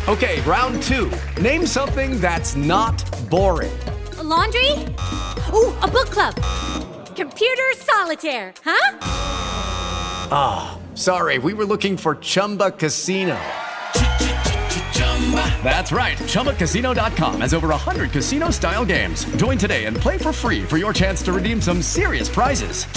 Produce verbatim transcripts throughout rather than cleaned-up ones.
Okay, round two. Name something that's not boring. A laundry? Ooh, a book club. Computer solitaire, huh? Ah, oh, sorry, we were looking for Chumba Casino. That's right, Chumba Casino dot com has over one hundred casino-style games. Join today and play for free for your chance to redeem some serious prizes.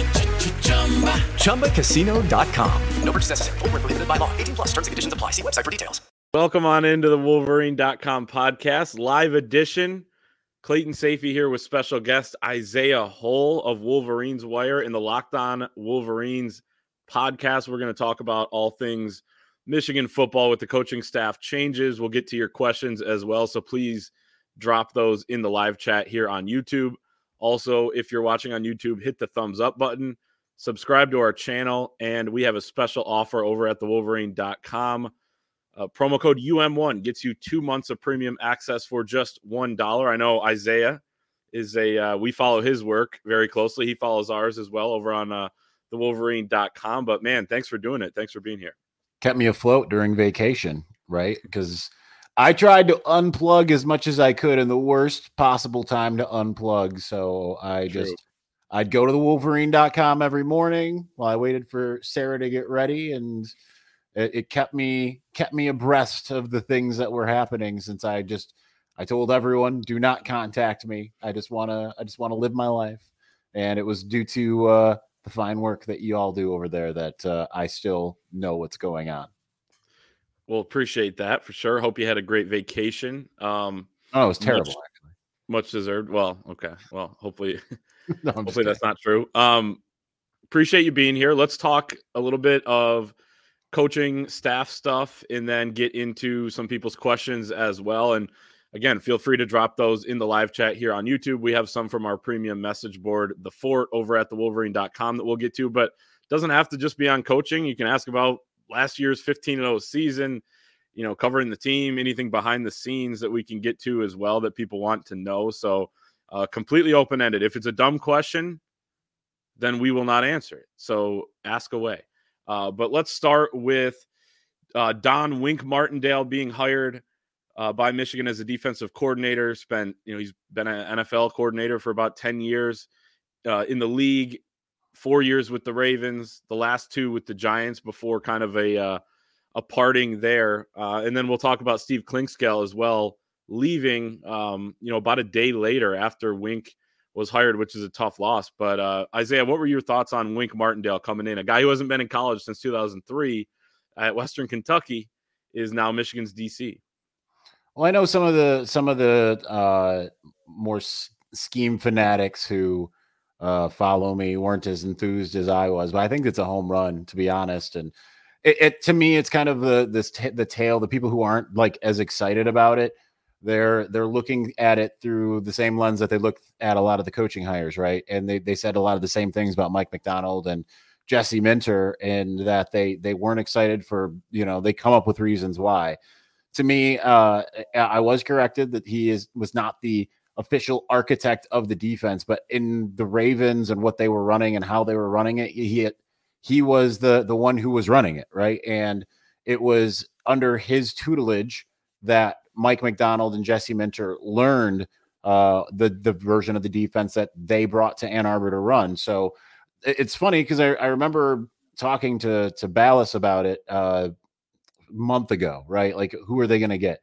Chumba Casino dot com. No purchase necessary. Void where prohibited by law. eighteen plus. Terms and conditions apply. See website for details. Welcome on into the Wolverine dot com podcast, live edition. Clayton Sayfie here with special guest Isaiah Hull of Wolverines Wire in the Locked On Wolverines podcast. We're going to talk about all things Michigan football with the coaching staff changes. We'll get to your questions as well, so please drop those in the live chat here on YouTube. Also, if you're watching on YouTube, hit the thumbs up button, subscribe to our channel, and we have a special offer over at the Wolverine dot com. Uh, promo code U M one gets you two months of premium access for just one dollar. I know Isaiah is a, uh, we follow his work very closely. He follows ours as well over on uh, the Wolverine dot com. But, man, thanks for doing it. Thanks for being here. Kept me afloat during vacation, right? Because I tried to unplug as much as I could in the worst possible time to unplug. So I True. just, I'd go to the Wolverine dot com every morning while I waited for Sarah to get ready, and it, it kept me kept me abreast of the things that were happening. Since I just, I told everyone, do not contact me. I just want to, I just want to live my life, and it was due to uh, the fine work that you all do over there that uh, I still know what's going on. Well, appreciate that for sure. Hope you had a great vacation. Um, oh, it was terrible, much, actually. Much deserved. Well, okay. Well, hopefully, no, hopefully that's not true. Um, appreciate you being here. Let's talk a little bit of coaching staff stuff and then get into some people's questions as well. And again, feel free to drop those in the live chat here on YouTube. We have some from our premium message board, The Fort, over at the Wolverine dot com that we'll get to, but it doesn't have to just be on coaching. You can ask about last year's fifteen and oh season, you know, covering the team, anything behind the scenes that we can get to as well that people want to know. So uh, completely open-ended. If it's a dumb question, then we will not answer it. So ask away. Uh, but let's start with uh, Don Wink Martindale being hired Uh, by Michigan as a defensive coordinator. Spent, you know, he's been an N F L coordinator for about ten years uh, in the league, four years with the Ravens, the last two with the Giants before kind of a uh, a parting there. Uh, and then we'll talk about Steve Klinkscale as well, leaving, um, you know, about a day later after Wink was hired, which is a tough loss. But uh, Isaiah, what were your thoughts on Wink Martindale coming in? A guy who hasn't been in college since two thousand three at Western Kentucky is now Michigan's D C. Well, I know some of the some of the uh, more s- scheme fanatics who uh, follow me weren't as enthused as I was, but I think it's a home run, to be honest. And it, it to me, it's kind of the this t- the tale. The people who aren't like as excited about it, they're they're looking at it through the same lens that they look at a lot of the coaching hires, right? And they they said a lot of the same things about Mike Macdonald and Jesse Minter, and that they they weren't excited for, you know, they come up with reasons why. To me, uh, I was corrected that he is was not the official architect of the defense, but in the Ravens and what they were running and how they were running it, he he was the the one who was running it, right? And it was under his tutelage that Mike Macdonald and Jesse Minter learned uh, the the version of the defense that they brought to Ann Arbor to run. So it's funny because I, I remember talking to to Ballas about it uh, month ago, right? Like, who are they going to get?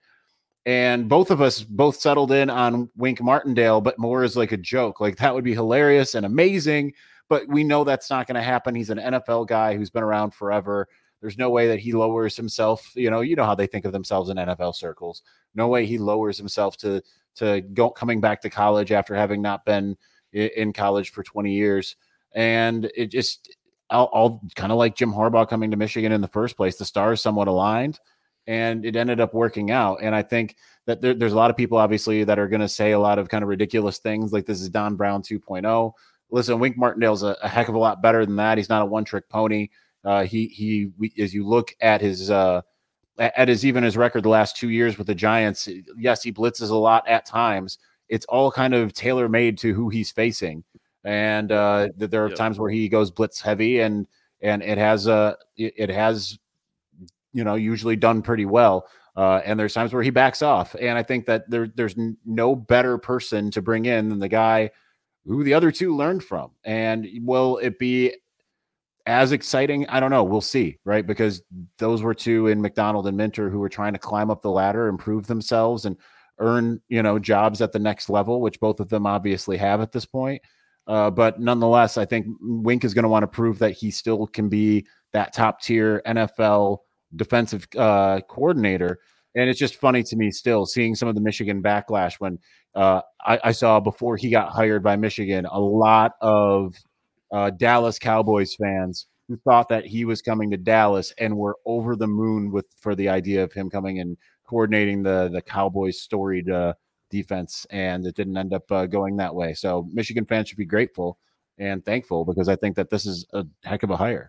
And both of us both settled in on Wink Martindale, but more as like a joke. Like, that would be hilarious and amazing, but we know that's not going to happen. He's an N F L guy who's been around forever. There's no way that he lowers himself. You know, you know how they think of themselves in N F L circles. No way he lowers himself to to go coming back to college after having not been in college for twenty years. And it just, I'll, I'll kind of like Jim Harbaugh coming to Michigan in the first place. The stars somewhat aligned, and it ended up working out. And I think that there, there's a lot of people, obviously, that are going to say a lot of kind of ridiculous things like this is Don Brown two point oh. Listen, Wink Martindale's a, a heck of a lot better than that. He's not a one-trick pony. Uh, he he. We, as you look at his uh, at his even his record the last two years with the Giants, yes, he blitzes a lot at times. It's all kind of tailor-made to who he's facing. And uh, there are yep. times where he goes blitz heavy, and and it has uh, it, it has, you know, usually done pretty well. Uh, and there's times where he backs off. And I think that there, there's n- no better person to bring in than the guy who the other two learned from. And will it be as exciting? I don't know. We'll see, right? Because those were two in Macdonald and Minter who were trying to climb up the ladder, improve themselves, and earn, you know, jobs at the next level, which both of them obviously have at this point. Uh, but nonetheless, I think Wink is going to want to prove that he still can be that top tier N F L defensive uh, coordinator. And it's just funny to me still seeing some of the Michigan backlash when uh, I, I saw before he got hired by Michigan, a lot of uh, Dallas Cowboys fans who thought that he was coming to Dallas and were over the moon with for the idea of him coming and coordinating the, the Cowboys storied uh, defense. And it didn't end up uh, going that way. So Michigan fans should be grateful and thankful, because I think that this is a heck of a hire.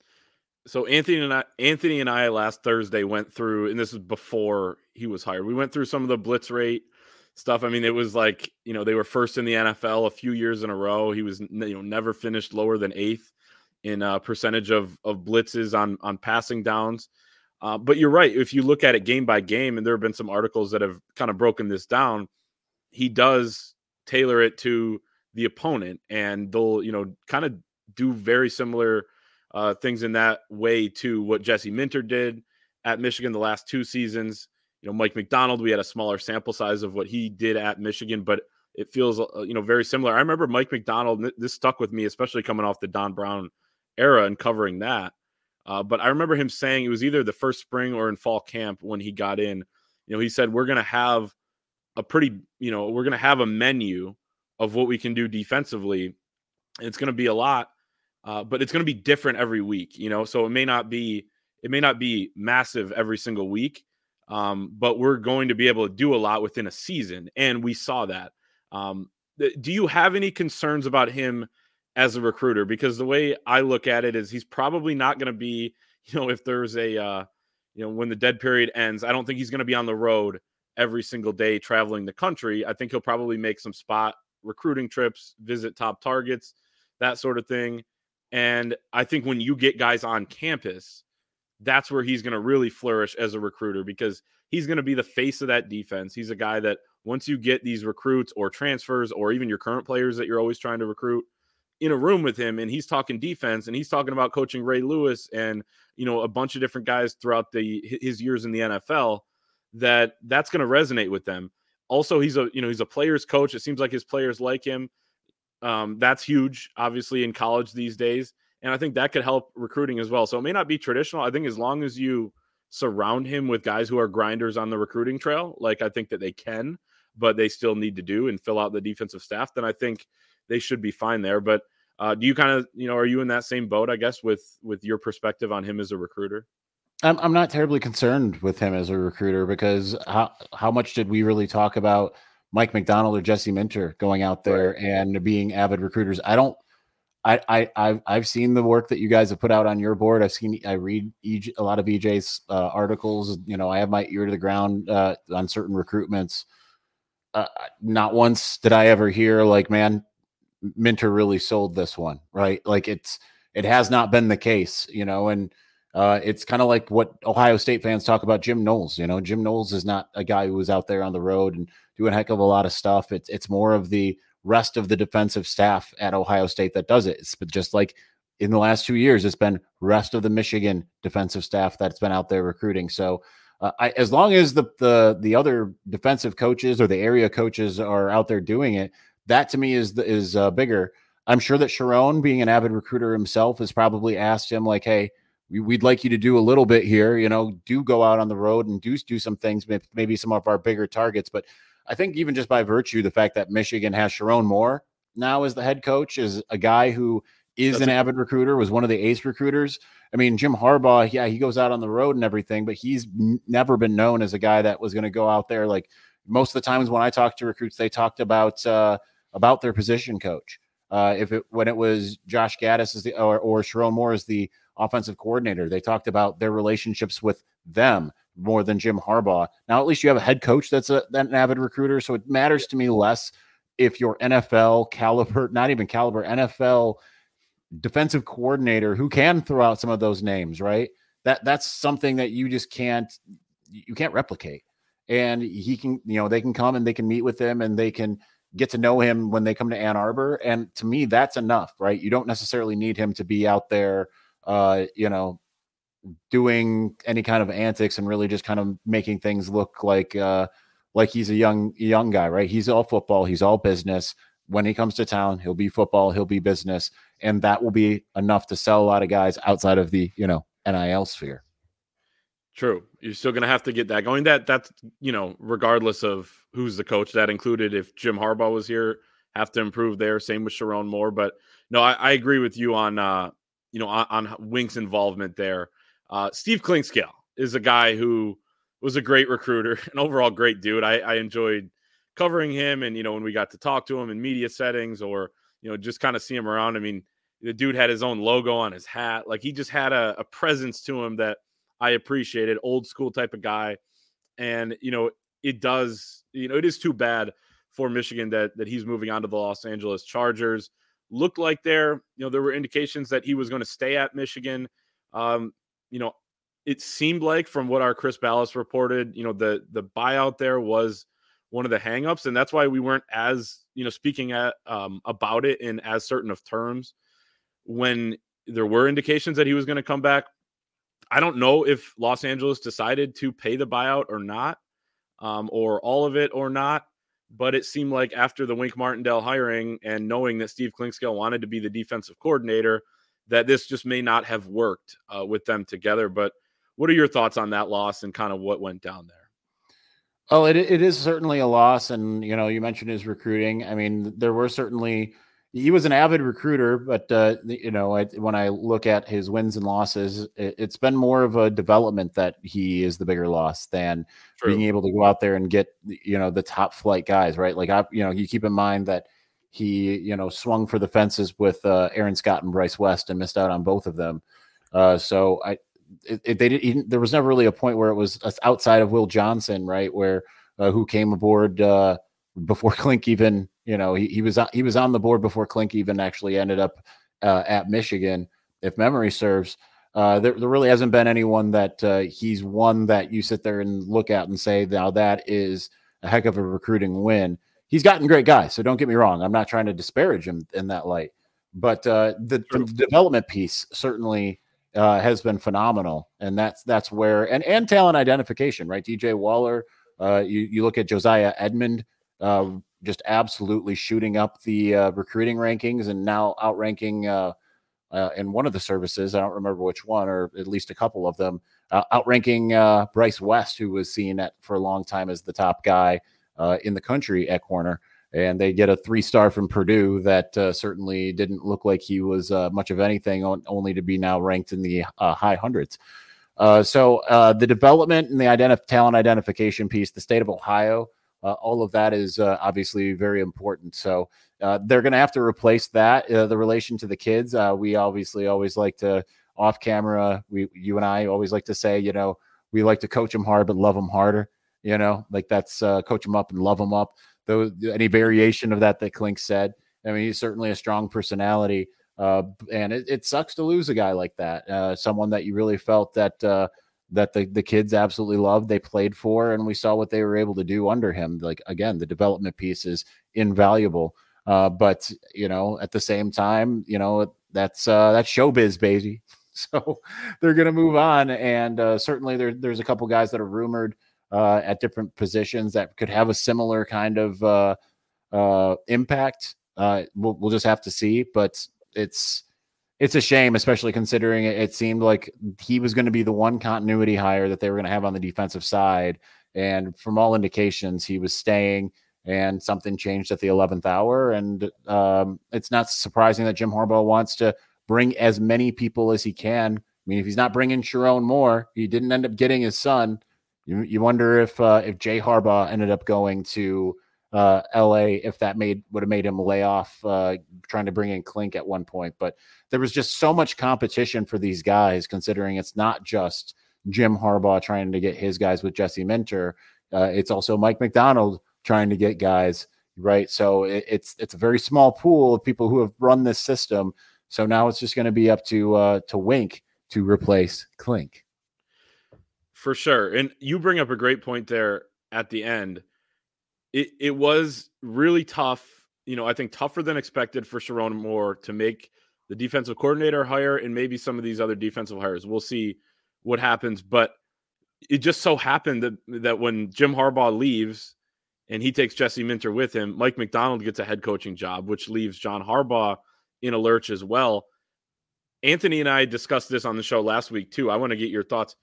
So Anthony and I, Anthony and I last Thursday went through, and this is before he was hired. We went through some of the blitz rate stuff. I mean, it was like, you know, they were first in the N F L a few years in a row. He was, you know, never finished lower than eighth in a percentage of of blitzes on on passing downs. Uh, but you're right. If you look at it game by game, and there have been some articles that have kind of broken this down, he does tailor it to the opponent, and they'll, you know, kind of do very similar Uh, things in that way to what Jesse Minter did at Michigan the last two seasons. You know, Mike Macdonald, we had a smaller sample size of what he did at Michigan, but it feels, uh, you know, very similar. I remember Mike Macdonald, this stuck with me, especially coming off the Don Brown era and covering that. Uh, but I remember him saying, it was either the first spring or in fall camp when he got in, you know, he said, we're going to have a pretty, you know, we're going to have a menu of what we can do defensively. And it's going to be a lot. Uh, but it's going to be different every week, you know, so it may not be, it may not be massive every single week, um, but we're going to be able to do a lot within a season. And we saw that. Um, th- do you have any concerns about him as a recruiter? Because the way I look at it is he's probably not going to be, you know, if there's a, uh, you know, when the dead period ends, I don't think he's going to be on the road every single day traveling the country. I think he'll probably make some spot recruiting trips, visit top targets, that sort of thing. And I think when you get guys on campus, that's where he's going to really flourish as a recruiter, because he's going to be the face of that defense. He's a guy that once you get these recruits or transfers or even your current players that you're always trying to recruit in a room with him, and he's talking defense, and he's talking about coaching Ray Lewis and, you know, a bunch of different guys throughout the his years in the N F L, that that's going to resonate with them. Also, he's a, you know, he's a player's coach. It seems like his players like him. Um, that's huge, obviously, in college these days. And I think that could help recruiting as well. So it may not be traditional. I think as long as you surround him with guys who are grinders on the recruiting trail, like I think that they can, but they still need to do and fill out the defensive staff, then I think they should be fine there. But uh, do you kind of, you know, are you in that same boat, I guess, with with your perspective on him as a recruiter? I'm I'm not terribly concerned with him as a recruiter, because how how much did we really talk about Mike Macdonald or Jesse Minter going out there right. and being avid recruiters? I don't, I, I, I've, I've seen the work that you guys have put out on your board. I've seen, I read E J, a lot of E J's uh, articles. You know, I have my ear to the ground uh, on certain recruitments. Uh, not once did I ever hear like, man, Minter really sold this one, right? Like it's, it has not been the case, you know, and uh, it's kind of like what Ohio State fans talk about Jim Knowles. You know, Jim Knowles is not a guy who was out there on the road and doing a heck of a lot of stuff. It's it's more of the rest of the defensive staff at Ohio State that does it. It's just like in the last two years, it's been rest of the Michigan defensive staff that's been out there recruiting. So uh, I, as long as the, the the other defensive coaches or the area coaches are out there doing it, that to me is is uh, bigger. I'm sure that Sharon, being an avid recruiter himself, has probably asked him like, hey, we'd like you to do a little bit here, you know, do go out on the road and do do some things, maybe some of our bigger targets. But I think even just by virtue, the fact that Michigan has Sharon Moore now as the head coach, is a guy who is That's an avid recruiter, was one of the ace recruiters. I mean, Jim Harbaugh, yeah, he goes out on the road and everything, but he's n- never been known as a guy that was going to go out there. Like most of the times when I talked to recruits, they talked about uh, about their position coach. Uh, if it when it was Josh Gaddis as the or, or Sharon Moore as the offensive coordinator, they talked about their relationships with them more than Jim Harbaugh. Now, at least you have a head coach that's a that's an avid recruiter, so it matters to me less if your N F L caliber, not even caliber, N F L defensive coordinator who can throw out some of those names, right? That that's something that you just can't you can't replicate. And he can, you know, they can come and they can meet with him and they can get to know him when they come to Ann Arbor. And to me, that's enough, right? You don't necessarily need him to be out there, uh, you know, doing any kind of antics and really just kind of making things look like, uh, like he's a young, young guy, right? He's all football. He's all business. When he comes to town, he'll be football, he'll be business. And that will be enough to sell a lot of guys outside of the, you know, N I L sphere. True. You're still going to have to get that going. That that's, you know, regardless of who's the coach, that included if Jim Harbaugh was here, have to improve there. Same with Sharon Moore. But no, I, I agree with you on, uh, you know, on, on Wink's involvement there. Uh, Steve Clinkscale is a guy who was a great recruiter, an overall great dude. I, I enjoyed covering him. And, you know, when we got to talk to him in media settings or, you know, just kind of see him around. I mean, the dude had his own logo on his hat. Like he just had a, a presence to him that I appreciated, old school type of guy. And, you know, it does, you know, it is too bad for Michigan that that he's moving on to the Los Angeles Chargers. Looked like there, you know, there were indications that he was going to stay at Michigan. Um, you know, it seemed like from what our Chris Ballas reported, you know, the the buyout there was one of the hangups. And that's why we weren't as, you know, speaking at um, about it in as certain of terms when there were indications that he was going to come back. I don't know if Los Angeles decided to pay the buyout or not, um, or all of it or not, but it seemed like after the Wink Martindale hiring and knowing that Steve Clinkscale wanted to be the defensive coordinator, that this just may not have worked uh, with them together. But what are your thoughts on that loss and kind of what went down there? Oh, it it is certainly a loss. And, you know, you mentioned his recruiting. I mean, there were certainly, he was an avid recruiter, but, uh, you know, I, when I look at his wins and losses, it, it's been more of a development that he is the bigger loss than True. Being able to go out there and get, you know, the top flight guys, right? Like, I, you know, you keep in mind that he, you know, swung for the fences with uh, Aaron Scott and Bryce West and missed out on both of them. Uh, so I, it, it, they did, he, there was never really a point where it was outside of Will Johnson, right? Where, uh, who came aboard uh, before Klink even, you know, he, he was he was on the board before Klink even actually ended up uh, at Michigan, if memory serves. Uh, there, there really hasn't been anyone that uh, he's one that you sit there and look at and say, now that is a heck of a recruiting win. He's gotten great guys, so don't get me wrong. I'm not trying to disparage him in that light. But uh, the, the development piece certainly uh, has been phenomenal, and that's that's where and and talent identification, right? D J Waller, uh, you you look at Josiah Edmond. Uh, just absolutely shooting up the uh, recruiting rankings and now outranking uh, uh, in one of the services. I don't remember which one, or at least a couple of them, uh, outranking uh, Bryce West, who was seen at for a long time as the top guy uh, in the country at corner. And they get a three-star from Purdue that uh, certainly didn't look like he was uh, much of anything, on, only to be now ranked in the uh, high hundreds. Uh, so uh, the development and the identif- talent identification piece, the state of Ohio, Uh, all of that is uh, obviously very important. So uh, they're going to have to replace that. Uh, the relation to the kids, uh, we obviously always like to off camera. We, you and I always like to say, you know, we like to coach them hard, but love them harder. You know, like that's uh, coach them up and love them up. Though any variation of that that Klink said. I mean, he's certainly a strong personality, uh, and it, it sucks to lose a guy like that. Uh, someone that you really felt that. Uh, that the, the kids absolutely loved, they played for, and we saw what they were able to do under him. Like, again, the development piece is invaluable. Uh, but, you know, at the same time, you know, that's, uh, that's showbiz, baby. So they're going to move on. And uh, certainly there, there's a couple guys that are rumored uh, at different positions that could have a similar kind of uh, uh, impact. Uh, we'll, we'll just have to see, but it's, It's a shame, especially considering it, it seemed like he was going to be the one continuity hire that they were going to have on the defensive side. And from all indications, he was staying, and something changed at the eleventh hour. And um, it's not surprising that Jim Harbaugh wants to bring as many people as he can. I mean, if he's not bringing Sharon Moore, he didn't end up getting his son. You, you wonder if uh, if Jay Harbaugh ended up going to uh, L A, if that made would have made him lay off uh, trying to bring in Klink at one point. But there was just so much competition for these guys, considering it's not just Jim Harbaugh trying to get his guys with Jesse Minter. Uh, it's also Mike McDonald trying to get guys, right? So it, it's it's a very small pool of people who have run this system. So now it's just going to be up to uh, to Wink to replace Klink. For sure. And you bring up a great point there at the end. It it was really tough, you know, I think tougher than expected for Sherrone Moore to make the defensive coordinator hire and maybe some of these other defensive hires. We'll see what happens. But it just so happened that, that when Jim Harbaugh leaves and he takes Jesse Minter with him, Mike Macdonald gets a head coaching job, which leaves John Harbaugh in a lurch as well. Anthony and I discussed this on the show last week too. I want to get your thoughts.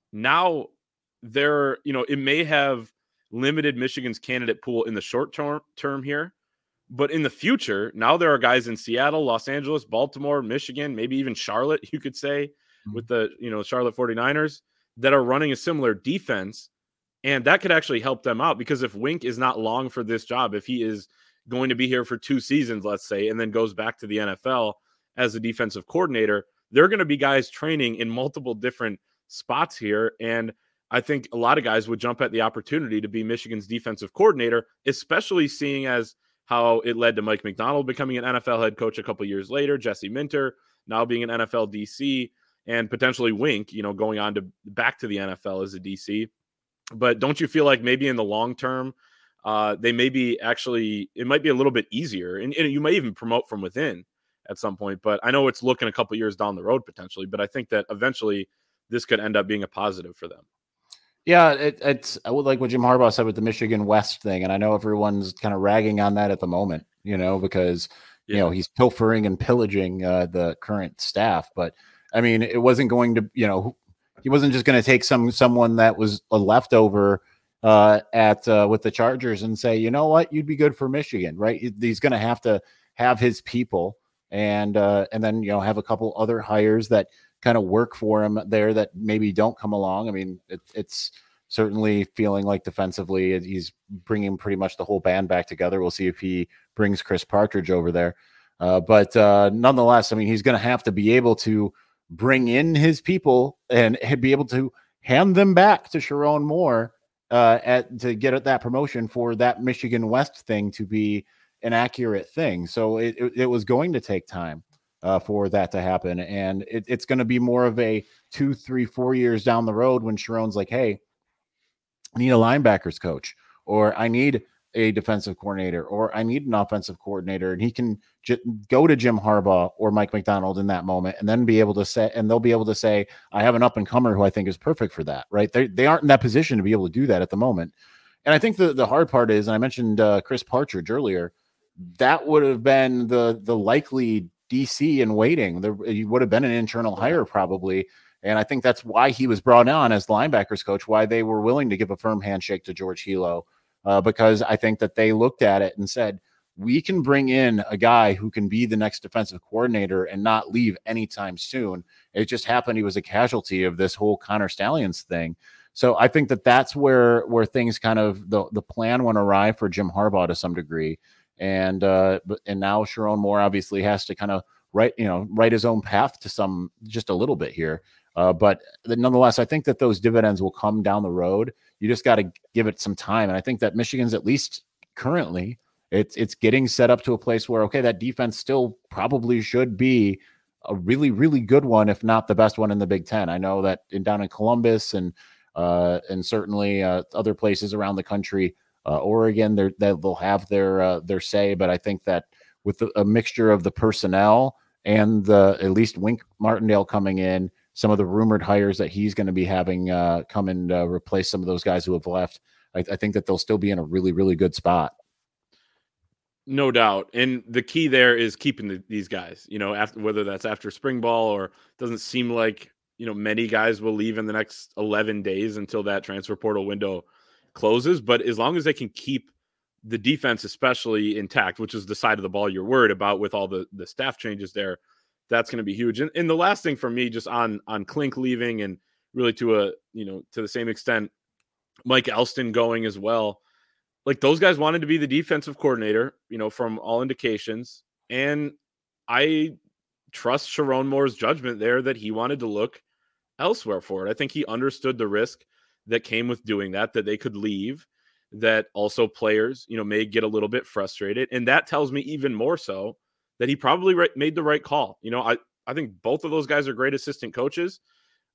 Now there, you know, it may have limited Michigan's candidate pool in the short term term here, but in the future, now there are guys in Seattle, Los Angeles, Baltimore, Michigan, maybe even Charlotte, you could say, mm-hmm. with the, you know, Charlotte forty-niners that are running a similar defense. And that could actually help them out, because if Wink is not long for this job, if he is going to be here for two seasons, let's say, and then goes back to the N F L as a defensive coordinator, there are going to be guys training in multiple different spots here. And I think a lot of guys would jump at the opportunity to be Michigan's defensive coordinator, especially seeing as how it led to Mike Macdonald becoming an N F L head coach a couple years later, Jesse Minter now being an N F L D C, and potentially Wink, you know, going on to back to the N F L as a D C. But don't you feel like maybe in the long term, uh, they may be actually, it might be a little bit easier, and, and you may even promote from within at some point. But I know it's looking a couple years down the road potentially, but I think that eventually this could end up being a positive for them. Yeah, it, it's I would like what Jim Harbaugh said with the Michigan West thing, and I know everyone's kind of ragging on that at the moment, you know, because yeah. you know he's pilfering and pillaging uh, the current staff. But I mean, it wasn't going to, you know, he wasn't just going to take some someone that was a leftover uh, at uh, with the Chargers and say, you know what, you'd be good for Michigan, right? He's going to have to have his people, and uh, and then you know have a couple other hires that kind of work for him there that maybe don't come along. I mean, it, it's certainly feeling like defensively he's bringing pretty much the whole band back together. We'll see if he brings Chris Partridge over there. Uh, but uh, nonetheless, I mean, he's going to have to be able to bring in his people and be able to hand them back to Sherrone Moore uh, at to get at that promotion for that Michigan West thing to be an accurate thing. So it, it, it was going to take time. Uh, for that to happen. And it, it's going to be more of a two, three, four years down the road when Sherrone's like, hey, I need a linebackers coach, or I need a defensive coordinator, or I need an offensive coordinator. And he can j- go to Jim Harbaugh or Mike Macdonald in that moment and then be able to say, and they'll be able to say, I have an up and comer who I think is perfect for that. Right. They, they aren't in that position to be able to do that at the moment. And I think the, the hard part is, and I mentioned uh, Chris Partridge earlier, that would have been the, the likely D C in waiting. There, he would have been an internal hire probably. And I think that's why he was brought on as linebackers coach, why they were willing to give a firm handshake to George Hilo, uh, because I think that they looked at it and said, we can bring in a guy who can be the next defensive coordinator and not leave anytime soon. It just happened he was a casualty of this whole Connor Stallions thing. So I think that that's where, where things kind of, the, the plan went awry for Jim Harbaugh to some degree. And uh, but and now Sherrone Moore obviously has to kind of write, you know, write his own path to some just a little bit here. Uh, but nonetheless, I think that those dividends will come down the road. You just got to give it some time. And I think that Michigan's, at least currently, it's it's getting set up to a place where, okay, that defense still probably should be a really, really good one, if not the best one in the Big Ten. I know that in down in Columbus and uh, and certainly uh, other places around the country, Uh, Oregon, they're, they'll have their uh, their say, but I think that with the, a mixture of the personnel and the at least Wink Martindale coming in, some of the rumored hires that he's going to be having uh, come and uh, replace some of those guys who have left, I, I think that they'll still be in a really, really good spot. No doubt, and the key there is keeping the, these guys. You know, after whether that's after spring ball or doesn't seem like you know many guys will leave in the next eleven days until that transfer portal window closes, but as long as they can keep the defense especially intact, which is the side of the ball you're worried about with all the, the staff changes there, that's going to be huge. And, and the last thing for me, just on on Klink leaving, and really to a you know to the same extent, Mike Elston going as well. Like those guys wanted to be the defensive coordinator, you know, from all indications, and I trust Sherrone Moore's judgment there that he wanted to look elsewhere for it. I think he understood the risk that came with doing that, that they could leave, that also players, you know, may get a little bit frustrated. And that tells me even more so that he probably right, made the right call. You know, I, I think both of those guys are great assistant coaches.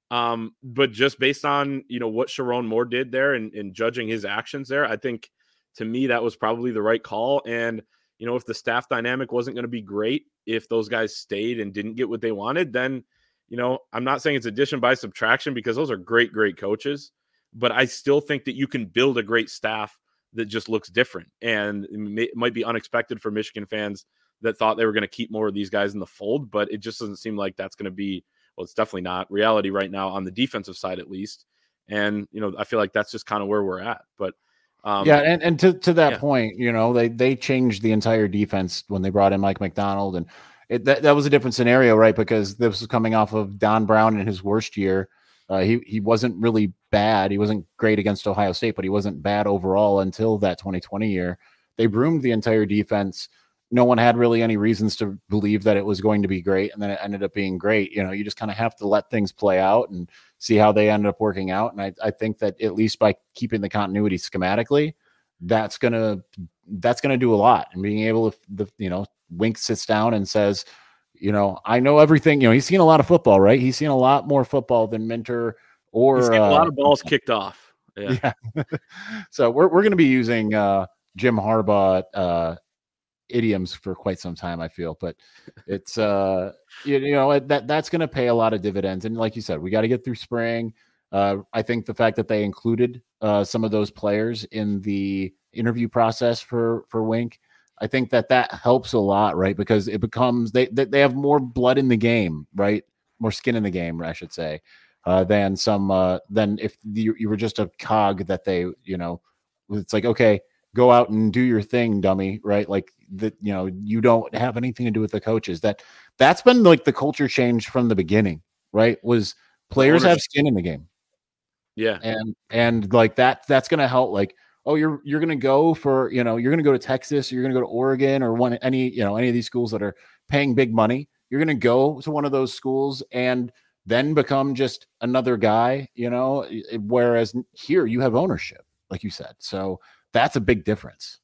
Um, but just based on, you know, what Sharon Moore did there and, and judging his actions there, I think to me that was probably the right call. And, you know, if the staff dynamic wasn't going to be great, if those guys stayed and didn't get what they wanted, then, you know, I'm not saying it's addition by subtraction because those are great, great coaches, but I still think that you can build a great staff that just looks different. And it, may, it might be unexpected for Michigan fans that thought they were going to keep more of these guys in the fold, but it just doesn't seem like that's going to be, well, it's definitely not reality right now on the defensive side, at least. And, you know, I feel like that's just kind of where we're at. But um, yeah. And, and to, to that yeah. point, you know, they, they changed the entire defense when they brought in Mike McDonald, and it, that, that was a different scenario, right? Because this was coming off of Don Brown in his worst year. Uh, he, he wasn't really bad. He wasn't great against Ohio State, but he wasn't bad overall until that twenty twenty year. They broomed the entire defense. No one had really any reasons to believe that it was going to be great, and then it ended up being great. You know, you just kind of have to let things play out and see how they ended up working out. And I, I think that at least by keeping the continuity schematically, that's gonna that's gonna do a lot. And being able to, the you know, Wink sits down and says, you know, I know everything. You know, he's seen a lot of football, right? He's seen a lot more football than Minter or he's seen uh, a lot of balls kicked off. Yeah. yeah. So we're we're gonna be using uh, Jim Harbaugh uh, idioms for quite some time, I feel, but it's uh you, you know that that's going to pay a lot of dividends. And like you said, we got to get through spring. uh I think the fact that they included uh some of those players in the interview process for for Wink, I think that that helps a lot, right? Because it becomes they they have more blood in the game, right? More skin in the game, I should say, uh than some uh than if you, you were just a cog that they, you know, it's like, okay, go out and do your thing, dummy, right? Like that, you know, you don't have anything to do with the coaches. That that's been like the culture change from the beginning, right? Was players have skin in the game. Yeah. And and like that, that's gonna help. Like, oh, you're you're gonna go for, you know, you're gonna go to Texas, or you're gonna go to Oregon, or one any, you know, any of these schools that are paying big money. You're gonna go to one of those schools and then become just another guy, you know, whereas here you have ownership, like you said. So that's a big difference.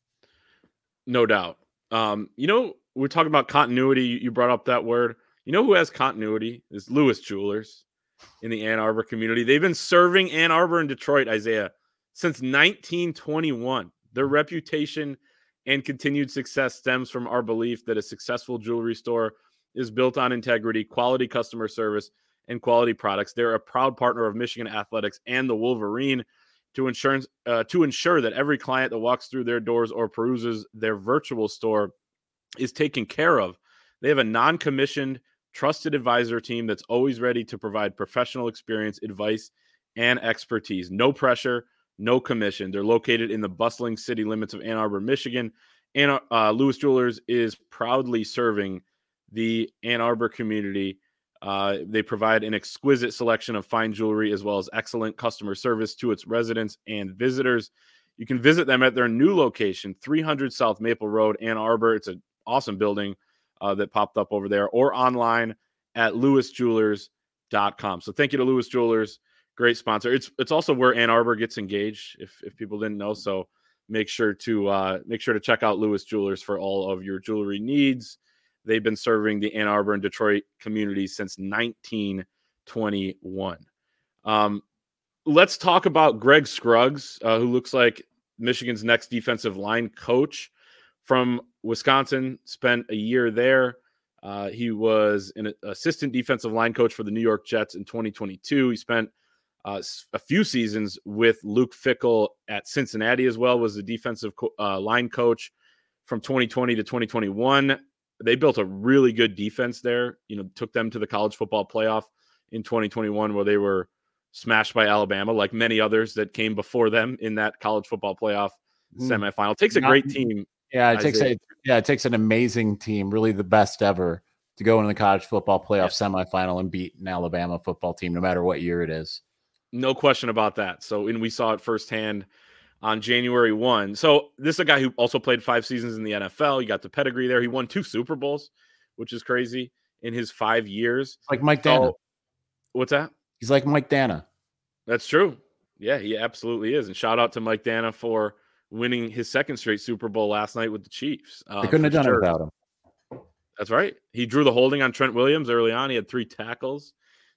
No doubt. Um, you know, we're talking about continuity. You brought up that word. You know who has continuity? Is Lewis Jewelers in the Ann Arbor community. They've been serving Ann Arbor and Detroit, Isaiah, since nineteen twenty-one. Their reputation and continued success stems from our belief that a successful jewelry store is built on integrity, quality customer service, and quality products. They're a proud partner of Michigan Athletics and the Wolverine to ensure, uh, to ensure that every client that walks through their doors or peruses their virtual store is taken care of. They have a non-commissioned, trusted advisor team that's always ready to provide professional experience, advice, and expertise. No pressure, no commission. They're located in the bustling city limits of Ann Arbor, Michigan. And uh, Lewis Jewelers is proudly serving the Ann Arbor community. Uh, they provide an exquisite selection of fine jewelry as well as excellent customer service to its residents and visitors. You can visit them at their new location, three hundred South Maple Road, Ann Arbor. It's an awesome building uh, that popped up over there, or online at lewis jewelers dot com. So thank you to Lewis Jewelers. Great sponsor. It's it's also where Ann Arbor gets engaged, if if people didn't know. So make sure to uh, make sure to check out Lewis Jewelers for all of your jewelry needs. They've been serving the Ann Arbor and Detroit communities since nineteen twenty-one. Um, let's talk about Greg Scruggs, uh, who looks like Michigan's next defensive line coach from Wisconsin. Spent a year there. Uh, he was an assistant defensive line coach for the New York Jets in twenty twenty-two. He spent uh, a few seasons with Luke Fickell at Cincinnati as well, was the defensive co- uh, line coach from twenty twenty to twenty twenty-one. They built a really good defense there, you know, took them to the college football playoff in twenty twenty-one, where they were smashed by Alabama, like many others that came before them in that college football playoff mm. semifinal. It takes a Not, great team. Yeah, it takes a, yeah, it takes an amazing team, really the best ever, to go into the college football playoff yeah. semifinal and beat an Alabama football team, no matter what year it is. No question about that. So, and we saw it firsthand on January first. So this is a guy who also played five seasons in the N F L. You got the pedigree there. He won two Super Bowls, which is crazy, in his five years. Like Mike Dana. So, what's that? He's like Mike Dana. That's true. Yeah, he absolutely is. And shout out to Mike Dana for winning his second straight Super Bowl last night with the Chiefs. Uh, they couldn't have done sure. it without him. That's right. He drew the holding on Trent Williams early on. He had three tackles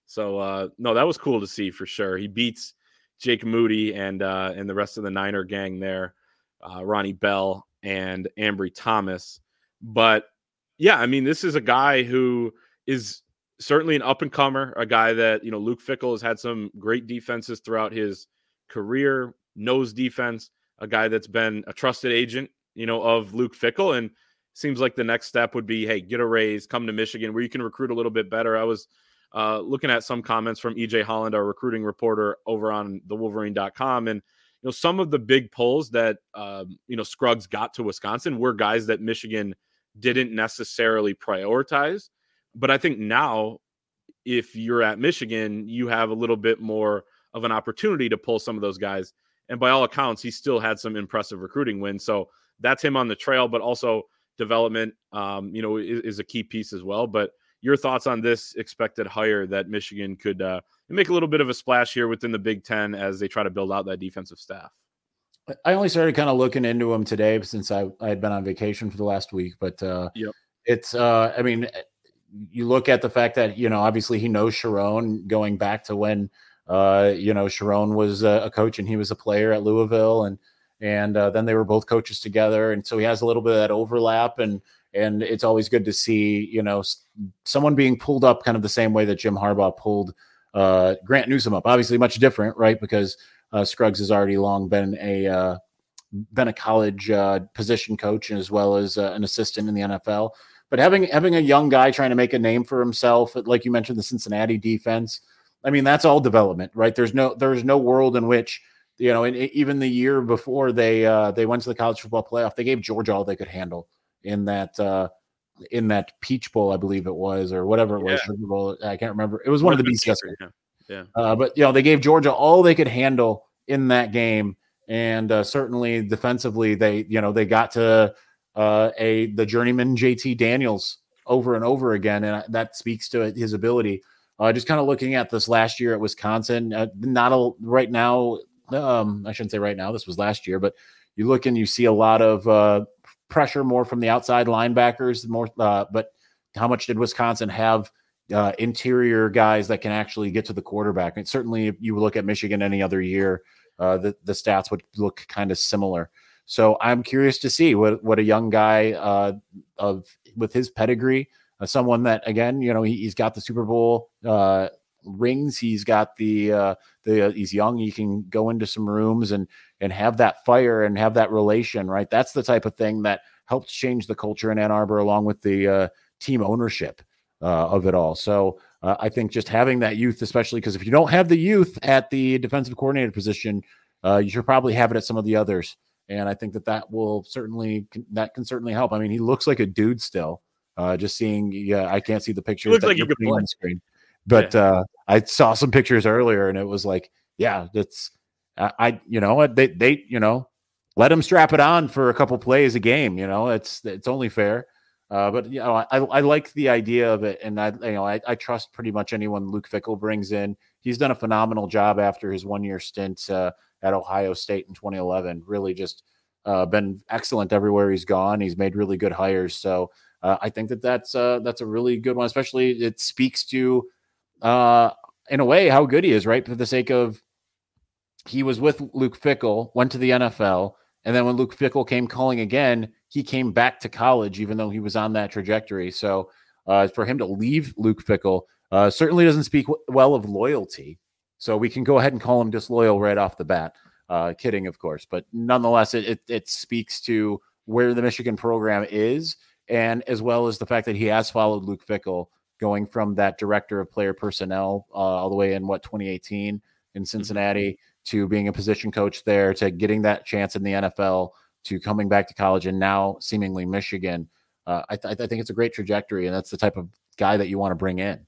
So uh, no, that was cool to see for sure. He beats Jake Moody and uh, and the rest of the Niner gang there, uh, Ronnie Bell and Ambry Thomas. But yeah, I mean, this is a guy who is certainly an up and comer, a guy that, you know, Luke Fickell has had some great defenses throughout his career, knows defense, a guy that's been a trusted agent, you know, of Luke Fickell. And seems like the next step would be, hey, get a raise, come to Michigan where you can recruit a little bit better. I was uh, looking at some comments from E J Holland, our recruiting reporter over on the Wolverine dot com. And, you know, some of the big polls that, um, you know, Scruggs got to Wisconsin were guys that Michigan didn't necessarily prioritize. But I think now, if you're at Michigan, you have a little bit more of an opportunity to pull some of those guys. And by all accounts, he still had some impressive recruiting wins. So that's him on the trail, but also development, um, you know, is, is a key piece as well. But your thoughts on this expected hire that Michigan could uh, make a little bit of a splash here within the Big Ten as they try to build out that defensive staff? I only started kind of looking into him today since I, I had been on vacation for the last week, but uh, yep. it's, uh, I mean, you look at the fact that, you know, obviously he knows Sharon going back to when, uh, you know, Sharon was a, a coach and he was a player at Louisville, and, and uh, then they were both coaches together. And so he has a little bit of that overlap, and, and it's always good to see, you know, someone being pulled up kind of the same way that Jim Harbaugh pulled uh, Grant Newsome up. Obviously much different, right? Because uh, Scruggs has already long been a, uh, been a college uh, position coach as well as uh, an assistant in the N F L. But having having a young guy trying to make a name for himself, like you mentioned, the Cincinnati defense, I mean, that's all development, right? There's no there's no world in which, you know, and even the year before they uh, they went to the college football playoff, they gave Georgia all they could handle in that uh, in that Peach Bowl, I believe it was, or whatever it was. Yeah. Sugar Bowl, I can't remember. It was one, one of the B C S. Yeah, yeah. Uh, but you know, they gave Georgia all they could handle in that game, and uh, certainly defensively, they you know they got to. Uh, a the journeyman J T Daniels over and over again, and that speaks to his ability. Uh, just kind of looking at this last year at Wisconsin, uh, not a, right now. Um, I shouldn't say right now. This was last year, but you look and you see a lot of uh, pressure more from the outside linebackers. More, uh, but how much did Wisconsin have uh, interior guys that can actually get to the quarterback? And certainly, if you look at Michigan any other year, uh, the the stats would look kind of similar. So I'm curious to see what, what a young guy uh, of with his pedigree, uh, someone that, again, you know, he, he's got the Super Bowl uh, rings. He's got the uh, the uh, he's young. He can go into some rooms and and have that fire and have that relation. Right. That's the type of thing that helps change the culture in Ann Arbor, along with the uh, team ownership uh, of it all. So uh, I think just having that youth, especially because if you don't have the youth at the defensive coordinator position, uh, you should probably have it at some of the others. And I think that that will certainly, that can certainly help. I mean, he looks like a dude still, uh, just seeing, yeah, I can't see the pictures looks that like you're he could putting play on the screen, but yeah. uh, I saw some pictures earlier and it was like, yeah, that's, I, I you know, they, they, you know, let him strap it on for a couple plays a game. You know, it's, it's only fair. Uh, but, you know, I, I like the idea of it. And I, you know, I, I trust pretty much anyone Luke Fickell brings in. He's done a phenomenal job after his one year stint uh, at Ohio State in twenty eleven, really just, Uh, been excellent everywhere he's gone. He's made really good hires. So uh, I think that that's, uh, that's a really good one, especially it speaks to, uh, in a way, how good he is, right? For the sake of, he was with Luke Fickell, went to the N F L, and then when Luke Fickell came calling again, he came back to college, even though he was on that trajectory. So uh, for him to leave Luke Fickell uh, certainly doesn't speak w- well of loyalty. So we can go ahead and call him disloyal right off the bat. Uh, kidding, of course, but nonetheless, it, it it speaks to where the Michigan program is, and as well as the fact that he has followed Luke Fickell, going from that director of player personnel uh, all the way in what twenty eighteen in Cincinnati mm-hmm. to being a position coach there, to getting that chance in the N F L, to coming back to college, and now seemingly Michigan. Uh, I, th- I think it's a great trajectory, and that's the type of guy that you want to bring in.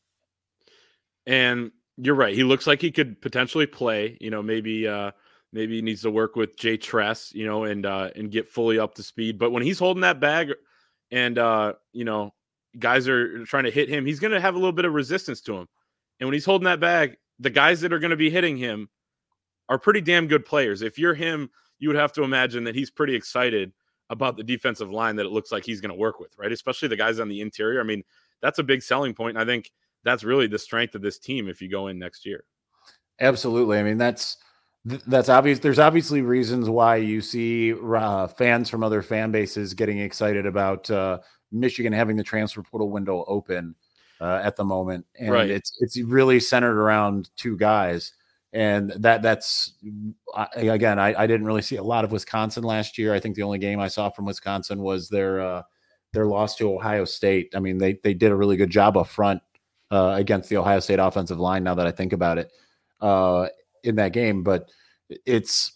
And you're right; he looks like he could potentially play. You know, maybe. Uh... Maybe he needs to work with Jay Tress, you know, and uh, and get fully up to speed. But when he's holding that bag and, uh, you know, guys are trying to hit him, he's going to have a little bit of resistance to him. And when he's holding that bag, the guys that are going to be hitting him are pretty damn good players. If you're him, you would have to imagine that he's pretty excited about the defensive line that it looks like he's going to work with, right? Especially the guys on the interior. I mean, that's a big selling point. And I think that's really the strength of this team if you go in next year. Absolutely. I mean, that's that's obvious. There's obviously reasons why you see uh, fans from other fan bases getting excited about uh, Michigan having the transfer portal window open uh, at the moment, and right. it's it's really centered around two guys, and that that's I, again, I, I didn't really see a lot of Wisconsin last year. I think the only game I saw from Wisconsin was their uh, their loss to Ohio State. I mean, they they did a really good job up front uh, against the Ohio State offensive line. Now that I think about it. Uh, in that game, but it's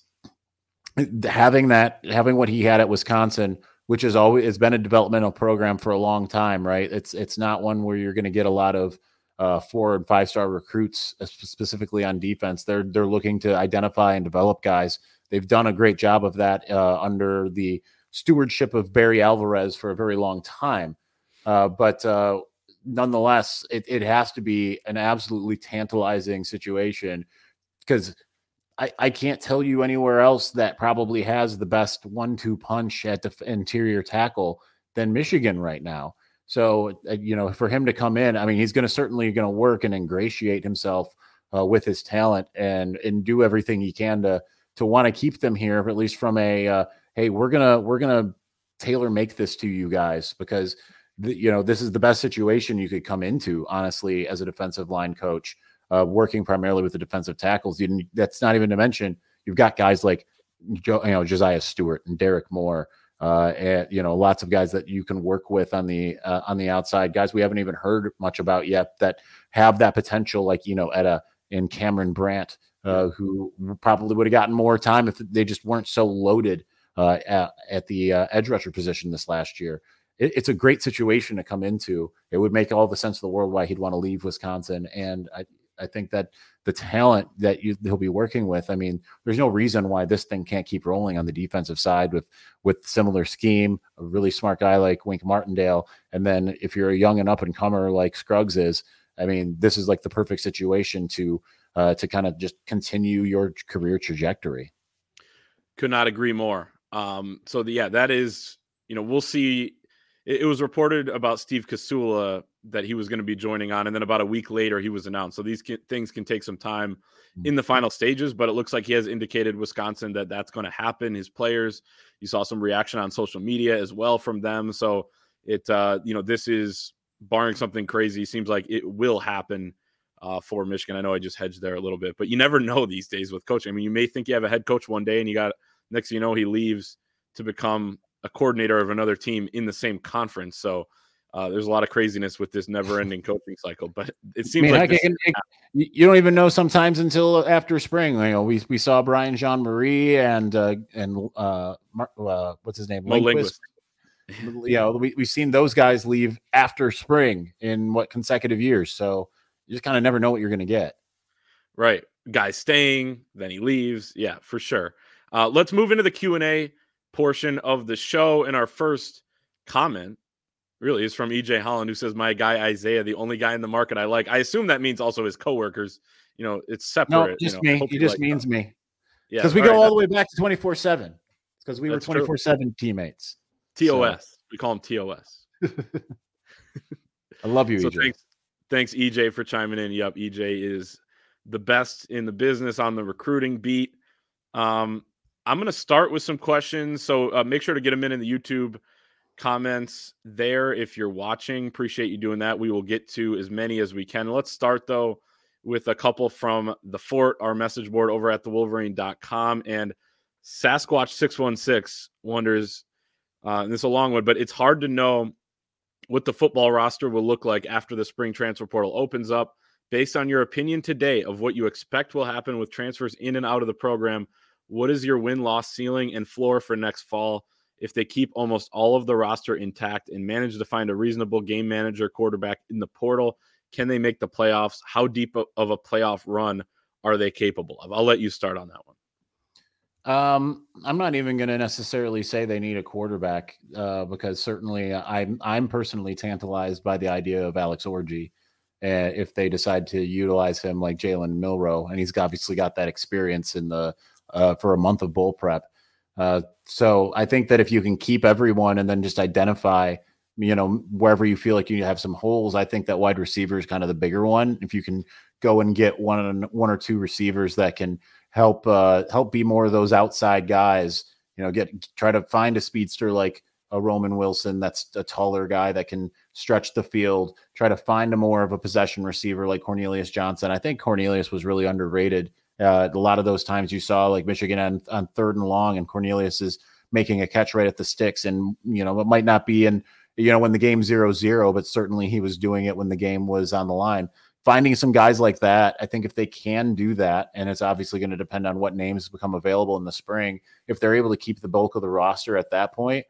having that, having what he had at Wisconsin, which has always has been a developmental program for a long time, right? It's it's not one where you're going to get a lot of uh, four and five star recruits, specifically on defense. They're they're looking to identify and develop guys. They've done a great job of that uh, under the stewardship of Barry Alvarez for a very long time, uh, but. Uh, Nonetheless, it, it has to be an absolutely tantalizing situation because I, I can't tell you anywhere else that probably has the best one two punch at the interior tackle than Michigan right now. So, uh, you know, for him to come in, I mean, he's going to certainly going to work and ingratiate himself uh, with his talent and and do everything he can to to want to keep them here, at least from a uh, hey, we're gonna we're gonna tailor make this to you guys because. The, you know, this is the best situation you could come into, honestly, as a defensive line coach, uh, working primarily with the defensive tackles. You didn't, that's not even to mention you've got guys like, Joe, you know, Josiah Stewart and Derek Moore, uh, and, you know, lots of guys that you can work with on the uh, on the outside, guys we haven't even heard much about yet that have that potential, like, you know, Etta and Cameron Brandt, uh, who probably would have gotten more time if they just weren't so loaded uh, at, at the uh, edge rusher position this last year. It's a great situation to come into. It would make all the sense of the world why he'd want to leave Wisconsin. And I, I think that the talent that you, he'll be working with, I mean, there's no reason why this thing can't keep rolling on the defensive side with, with similar scheme, a really smart guy like Wink Martindale. And then if you're a young and up and comer like Scruggs is, I mean, this is like the perfect situation to, uh, to kind of just continue your career trajectory. Could not agree more. Um, so the, yeah, that is, you know, we'll see. It was reported about Steve Kasula that he was going to be joining on, and then about a week later he was announced. So these can, things can take some time in the final stages, but it looks like he has indicated Wisconsin that that's going to happen. His players, you saw some reaction on social media as well from them. So it, uh, you know, this is barring something crazy, seems like it will happen uh, for Michigan. I know I just hedged there a little bit, but you never know these days with coaching. I mean, you may think you have a head coach one day and you got next thing you know, he leaves to become a coordinator of another team in the same conference. So uh, there's a lot of craziness with this never-ending coaching cycle. But it seems I mean, like I can, it, you don't even know sometimes until after spring. You know, we we saw Brian Jean-Marie and uh, and uh, uh, what's his name, Mo Linguist. Yeah, we we've seen those guys leave after spring in what consecutive years. So you just kind of never know what you're going to get. Right, guy staying, then he leaves. Yeah, for sure. Uh, let's move into the Q and A portion of the show. And our first comment really is from E J Holland, who says, my guy Isaiah, the only guy in the market I like. I assume that means also his coworkers. You know, it's separate. No, just you know, me. He just like means them. me. Yeah, because we all go right, all the way back to twenty-four seven. Because we were twenty-four seven teammates. T O S. So. We call him T O S. I love you, so E J. Thanks, thanks, E J, for chiming in. Yep, E J is the best in the business on the recruiting beat. Um, I'm going to start with some questions, so uh, make sure to get them in in the YouTube comments there if you're watching. Appreciate you doing that. We will get to as many as we can. Let's start, though, with a couple from the Fort, our message board over at the wolverine dot com. And Sasquatch six one six wonders, uh, and this is a long one, but it's hard to know what the football roster will look like after the spring transfer portal opens up. Based on your opinion today of what you expect will happen with transfers in and out of the program, what is your win-loss ceiling and floor for next fall? If they keep almost all of the roster intact and manage to find a reasonable game manager quarterback in the portal, can they make the playoffs? How deep of a playoff run are they capable of? I'll let you start on that one. Um, I'm not even going to necessarily say they need a quarterback uh, because certainly I'm, I'm personally tantalized by the idea of Alex Orji. Uh, if they decide to utilize him like Jalen Milroe, and he's obviously got that experience in the uh, for a month of bowl prep. Uh, so I think that if you can keep everyone and then just identify you know, wherever you feel like you have some holes, I think that wide receiver is kind of the bigger one. If you can go and get one one or two receivers that can help uh, help be more of those outside guys, you know, get try to find a speedster like a Roman Wilson that's a taller guy that can stretch the field. Try to find a more of a possession receiver like Cornelius Johnson. I think Cornelius was really underrated. Uh, a lot of those times you saw like Michigan on, on third and long, and Cornelius is making a catch right at the sticks, and you know it might not be in you know when the game's zero zero, but certainly he was doing it when the game was on the line. Finding some guys like that, I think if they can do that, and it's obviously going to depend on what names become available in the spring, if they're able to keep the bulk of the roster at that point,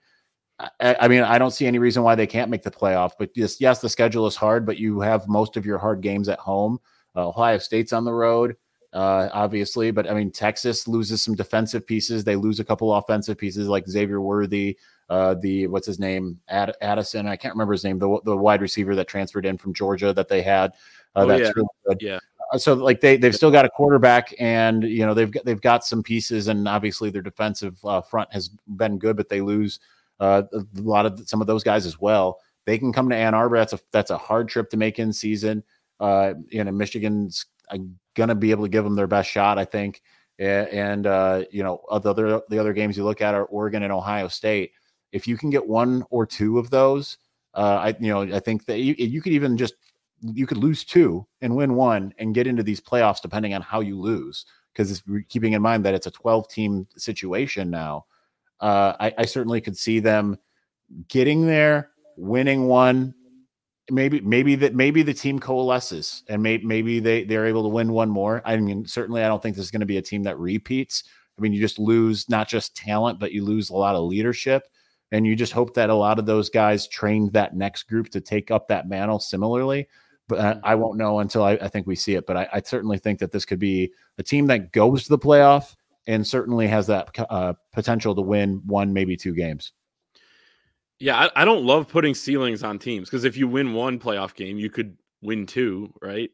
I, I mean, I don't see any reason why they can't make the playoff. But just, yes, the schedule is hard, but you have most of your hard games at home. Uh, Ohio State's on the road, uh, obviously, but I mean, Texas loses some defensive pieces. They lose a couple offensive pieces like Xavier Worthy, uh, the what's his name, Ad, Addison. I can't remember his name. The the wide receiver that transferred in from Georgia that they had. Uh, oh, that's yeah. really good. Yeah. Uh, so like they they've still got a quarterback, and you know they've got they've got some pieces, and obviously their defensive uh, front has been good, but they lose uh, a lot of some of those guys as well. They can come to Ann Arbor. That's a that's a hard trip to make in season. Uh, you know, Michigan's gonna be able to give them their best shot, I think. And uh, you know, the other the other games you look at are Oregon and Ohio State. If you can get one or two of those, uh, I you know I think that you, you could even just you could lose two and win one and get into these playoffs depending on how you lose. Because keeping in mind that it's a twelve team situation now, uh, I, I certainly could see them getting there, winning one. Maybe, maybe that maybe the team coalesces and may, maybe they they're able to win one more. I mean, certainly, I don't think there's going to be a team that repeats. I mean, you just lose not just talent, but you lose a lot of leadership, and you just hope that a lot of those guys trained that next group to take up that mantle similarly. But uh, I won't know until I, I think we see it. But I, I certainly think that this could be a team that goes to the playoff and certainly has that uh, potential to win one, maybe two games. Yeah, I, I don't love putting ceilings on teams because if you win one playoff game, you could win two, right?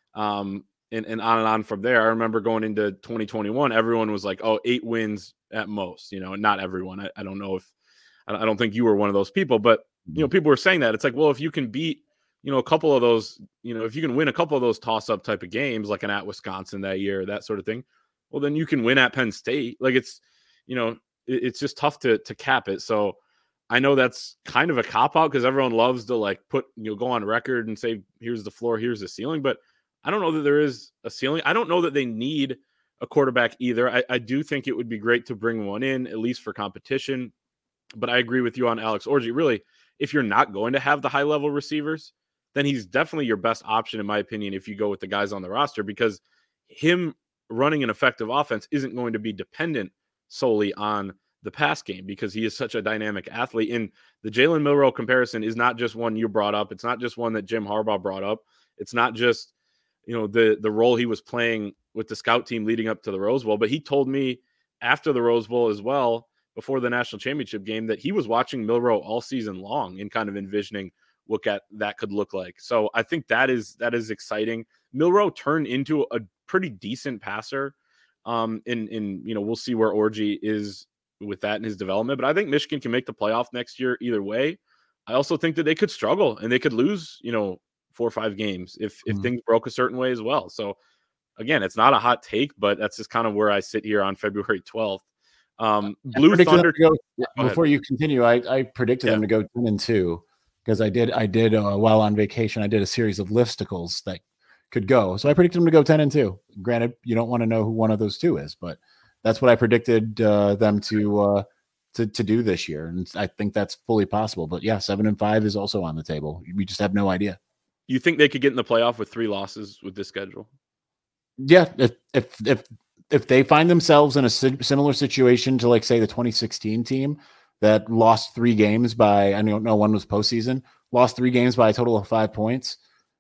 Um, and, and on and on from there. I remember going into twenty twenty-one, everyone was like, oh, eight wins at most, you know, and not everyone. I, I don't know if I don't think you were one of those people, but, you know, people were saying that. It's like, well, if you can beat, you know, a couple of those, you know, if you can win a couple of those toss-up type of games, like an at Wisconsin that year, that sort of thing, well, then you can win at Penn State. Like it's, you know, it, it's just tough to to cap it. So I know that's kind of a cop-out because everyone loves to like put, you know, go on record and say, here's the floor, here's the ceiling. But I don't know that there is a ceiling. I don't know that they need a quarterback either. I, I do think it would be great to bring one in, at least for competition. But I agree with you on Alex Orji. Really, if you're not going to have the high-level receivers, then he's definitely your best option, in my opinion, if you go with the guys on the roster, because him running an effective offense isn't going to be dependent solely on the pass game because he is such a dynamic athlete. And the Jalen Milroe comparison is not just one you brought up. It's not just one that Jim Harbaugh brought up. It's not just, you know, the, the role he was playing with the scout team leading up to the Rose Bowl, but he told me after the Rose Bowl as well, before the national championship game, that he was watching Milroe all season long and kind of envisioning what at, that could look like. So I think that is, that is exciting. Milroe turned into a pretty decent passer. Um, in, in, you know, we'll see where Orji is with that in his development, but I think Michigan can make the playoff next year either way. I also think that they could struggle and they could lose, you know, four or five games if if mm-hmm. things broke a certain way as well. So again, it's not a hot take, but that's just kind of where I sit here on February twelfth. Um, Blue Thunder. Go, before you continue, I, I predicted yeah. them to go ten and two because I did I did uh, while on vacation I did a series of listicles that could go. So I predicted them to go ten and two. Granted, you don't want to know who one of those two is, but that's what I predicted uh, them to uh, to to do this year, and I think that's fully possible. But yeah, seven and five is also on the table. We just have no idea. You think they could get in the playoff with three losses with this schedule? Yeah, if if if if they find themselves in a similar situation to, like, say, the twenty sixteen team that lost three games by, I don't know, one was postseason, lost three games by a total of five points.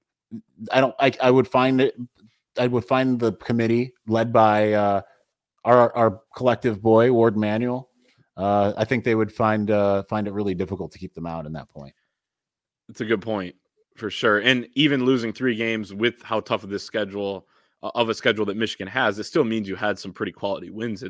I don't. I I would find it. I would find the committee led by. Uh, Our our collective boy, Ward Manuel, uh, I think they would find uh, find it really difficult to keep them out in that point. It's a good point for sure. And even losing three games with how tough of this schedule uh, of a schedule that Michigan has, it still means you had some pretty quality wins in there.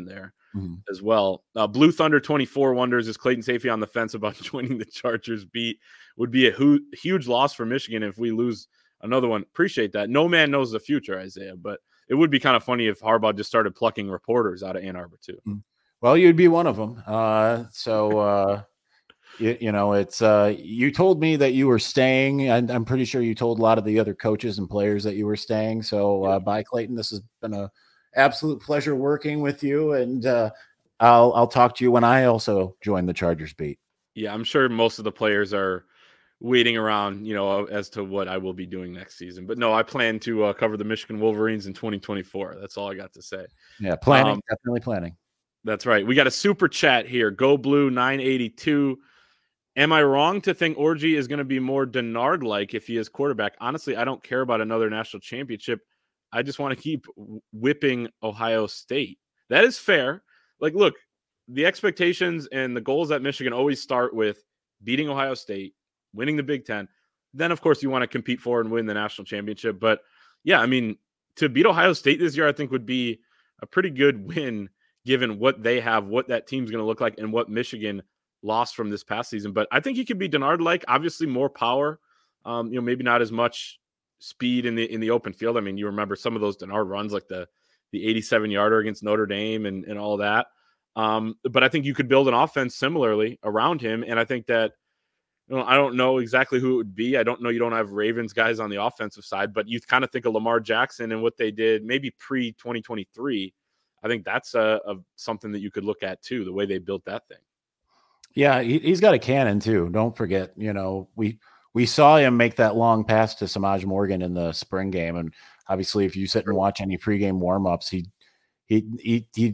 mm-hmm. as well. Uh, Blue Thunder twenty-four wonders, is Clayton Sayfie on the fence about joining the Chargers beat? Would be a hu- huge loss for Michigan if we lose another one. Appreciate that. No man knows the future, Isaiah, but it would be kind of funny if Harbaugh just started plucking reporters out of Ann Arbor too. Well, you'd be one of them. Uh, so, uh, you, you know, it's uh, you told me that you were staying, and I'm pretty sure you told a lot of the other coaches and players that you were staying. So, uh, bye, Clayton. This has been a absolute pleasure working with you, and uh, I'll I'll talk to you when I also join the Chargers beat. Yeah, I'm sure most of the players are waiting around, you know, as to what I will be doing next season. But no, I plan to uh, cover the Michigan Wolverines in twenty twenty-four. That's all I got to say. Yeah, planning, um, definitely planning. That's right. We got a super chat here. Go Blue nine eighty-two. Am I wrong to think Orji is going to be more Denard-like if he is quarterback? Honestly, I don't care about another national championship. I just want to keep whipping Ohio State. That is fair. Like, look, the expectations and the goals at Michigan always start with beating Ohio State, winning the Big Ten. Then, of course, you want to compete for and win the national championship. But, yeah, I mean, to beat Ohio State this year, I think would be a pretty good win given what they have, what that team's going to look like, and what Michigan lost from this past season. But I think he could be Denard-like, obviously more power, um, you know, maybe not as much speed in the in the open field. I mean, you remember some of those Denard runs, like the the eighty-seven yarder against Notre Dame and, and all that. Um, but I think you could build an offense similarly around him. And I think that, you know, I don't know exactly who it would be. I don't know. You don't have Ravens guys on the offensive side, but you kind of think of Lamar Jackson and what they did maybe pre twenty twenty-three. I think that's a, a something that you could look at too, the way they built that thing. Yeah, he, he's got a cannon too. Don't forget, you know, we we saw him make that long pass to Samaj Morgan in the spring game, and obviously, if you sit and watch any pregame warmups, he he he he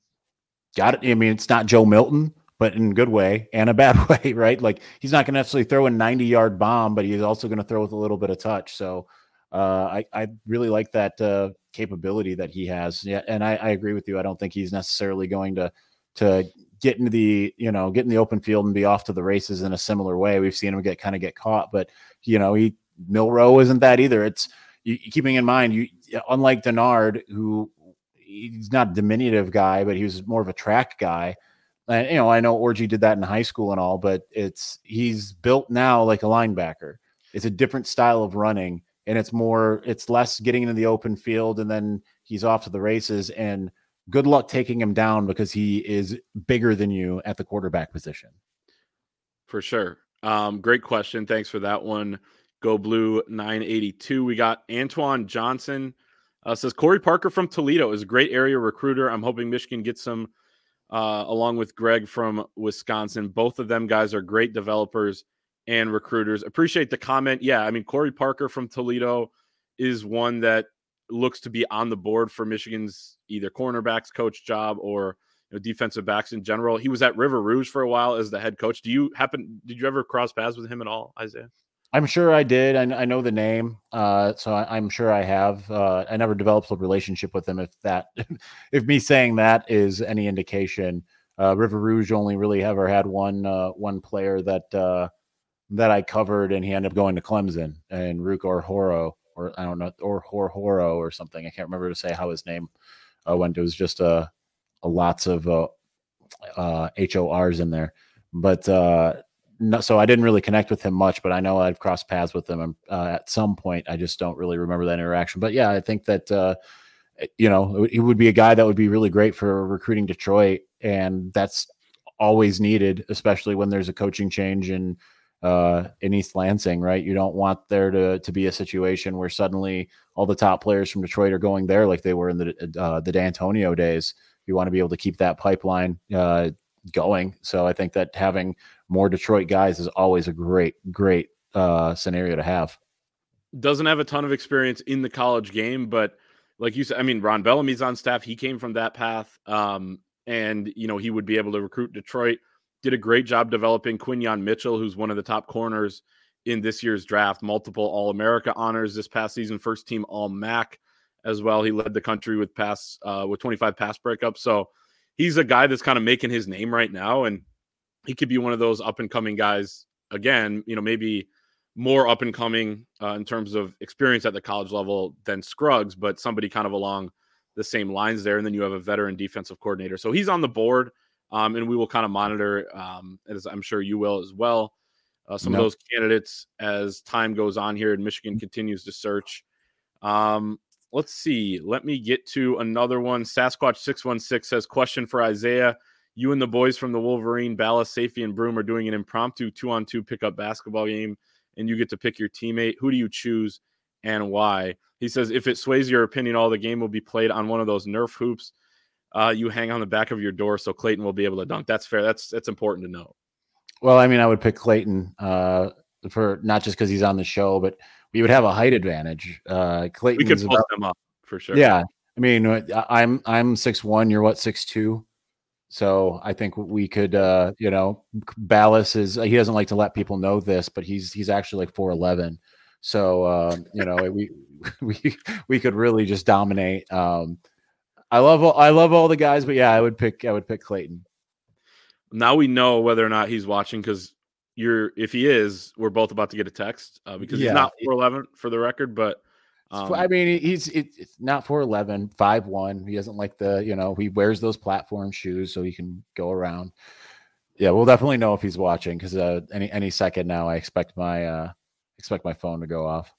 got it. I mean, it's not Joe Milton, but in a good way and a bad way, right? Like, he's not going to necessarily throw a ninety-yard bomb, but he's also going to throw with a little bit of touch. So uh, I I really like that uh, capability that he has. Yeah, and I, I agree with you. I don't think he's necessarily going to to get into the, you know, get in the open field and be off to the races in a similar way. We've seen him get kind of get caught, but you know, he Milroe isn't that either. It's you, keeping in mind, you unlike Denard, who he's not a diminutive guy, but he was more of a track guy. And you know, I know Orji did that in high school and all, but it's he's built now like a linebacker. It's a different style of running, and it's more, it's less getting into the open field and then he's off to the races. And good luck taking him down because he is bigger than you at the quarterback position. For sure. Um, great question. Thanks for that one. Go Blue nine eighty-two. We got Antoine Johnson. Uh, says Corey Parker from Toledo is a great area recruiter. I'm hoping Michigan gets some uh, along with Greg from Wisconsin. Both of them guys are great developers and recruiters. Appreciate the comment. Yeah, I mean, Corey Parker from Toledo is one that looks to be on the board for Michigan's either cornerbacks coach job or, you know, defensive backs in general. He was at River Rouge for a while as the head coach. Do you happen, did you ever cross paths with him at all, Isaiah? I'm sure I did. I, I know the name. Uh, so I, I'm sure I have. Uh, I never developed a relationship with him. If that, if me saying that is any indication, uh, River Rouge only really ever had one, uh, one player that, uh, that I covered, and he ended up going to Clemson, and Rook Orhoro. Or I don't know, or Horhoro or something. I can't remember to say how his name uh, went. It was just uh, a lots of uh, uh, H O Rs in there. But uh, no, so I didn't really connect with him much, but I know I've crossed paths with him uh, at some point. I just don't really remember that interaction. But yeah, I think that, uh, you know, he would be a guy that would be really great for recruiting Detroit. And that's always needed, especially when there's a coaching change in uh in East Lansing, right? You don't want there to to be a situation where suddenly all the top players from Detroit are going there like they were in the uh the D'Antonio days. You want to be able to keep that pipeline uh going. So I think that having more Detroit guys is always a great great uh scenario to have. Doesn't have a ton of experience in the college game, but like you said, I mean, Ron Bellamy's on staff. He came from that path, um and you know, he would be able to recruit Detroit. Did a great job developing Quinyon Mitchell, who's one of the top corners in this year's draft, multiple All-America honors this past season, first team All-M A C as well. He led the country with pass uh, with twenty-five pass breakups. So he's a guy that's kind of making his name right now, and he could be one of those up-and-coming guys, again, you know, maybe more up-and-coming uh, in terms of experience at the college level than Scruggs, but somebody kind of along the same lines there. And then you have a veteran defensive coordinator. So he's on the board, um, and we will kind of monitor, um, as I'm sure you will as well, uh, some nope. of those candidates as time goes on here and Michigan continues to search. Um, let's see. Let me get to another one. Sasquatch six one six says, question for Isaiah. You and the boys from the Wolverine, Ballas, Safety, and Broom are doing an impromptu two-on-two pickup basketball game, and you get to pick your teammate. Who do you choose and why? He says, if it sways your opinion, all the game will be played on one of those Nerf hoops uh, you hang on the back of your door so Clayton will be able to dunk. That's fair. That's that's important to know. Well, I mean, I would pick Clayton uh, for not just because he's on the show, but we would have a height advantage. Uh, Clayton, we could post them up for sure. Yeah, I mean, I'm I'm six one. You're what, six two? So I think we could, uh, you know, Ballas is he doesn't like to let people know this, but he's he's actually like four eleven. So uh, you know, we we we could really just dominate. Um, I love all, I love all the guys, but yeah, I would pick I would pick Clayton. Now we know whether or not he's watching because you're if he is, we're both about to get a text uh, because yeah. he's not four eleven for the record, but um, I mean he's it, it's not four eleven, five one. He doesn't like the you know he wears those platform shoes so he can go around. Yeah, we'll definitely know if he's watching because uh, any any second now I expect my uh, expect my phone to go off.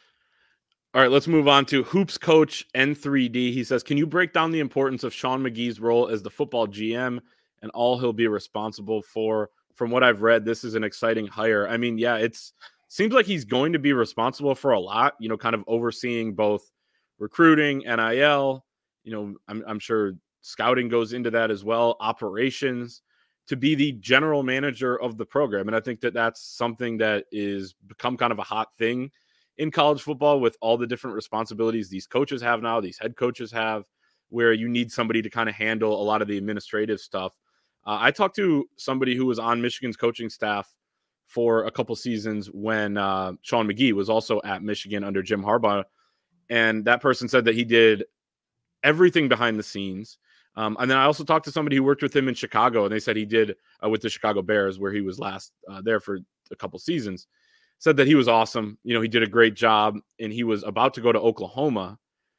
All right, let's move on to Hoops Coach N three D. He says, can you break down the importance of Sean McGee's role as the football G M and all he'll be responsible for? From what I've read, this is an exciting hire. I mean, yeah, it's seems like he's going to be responsible for a lot, you know, kind of overseeing both recruiting, N I L, you know, I'm, I'm sure scouting goes into that as well, operations, to be the general manager of the program. And I think that that's something that is become kind of a hot thing in college football with all the different responsibilities these coaches have now, these head coaches have, where you need somebody to kind of handle a lot of the administrative stuff. Uh, I talked to somebody who was on Michigan's coaching staff for a couple seasons when uh, Sean McGee was also at Michigan under Jim Harbaugh. And that person said that he did everything behind the scenes. Um, and then I also talked to somebody who worked with him in Chicago, and they said he did uh, with the Chicago Bears, where he was last uh, there for a couple seasons. Said that he was awesome. You know, he did a great job, and he was about to go to Oklahoma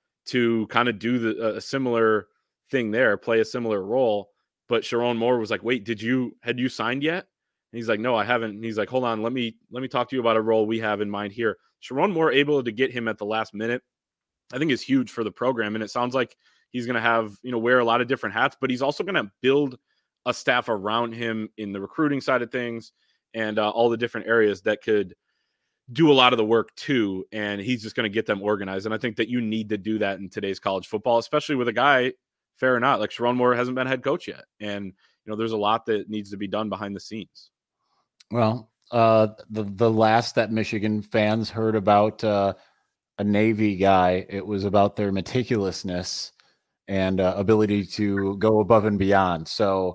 to kind of do the, a similar thing there, play a similar role. But Sharon Moore was like, wait, did you, had you signed yet? And he's like, no, I haven't. And he's like, hold on, let me, let me talk to you about a role we have in mind here. Sharon Moore able to get him at the last minute, I think is huge for the program. And it sounds like he's going to have, you know, wear a lot of different hats, but he's also going to build a staff around him in the recruiting side of things and uh, all the different areas that could do a lot of the work too. And he's just going to get them organized. And I think that you need to do that in today's college football, especially with a guy, fair or not, like Sharon Moore hasn't been head coach yet. And, you know, there's a lot that needs to be done behind the scenes. Well, uh, the, the last that Michigan fans heard about uh, a Navy guy, it was about their meticulousness and uh, ability to go above and beyond. So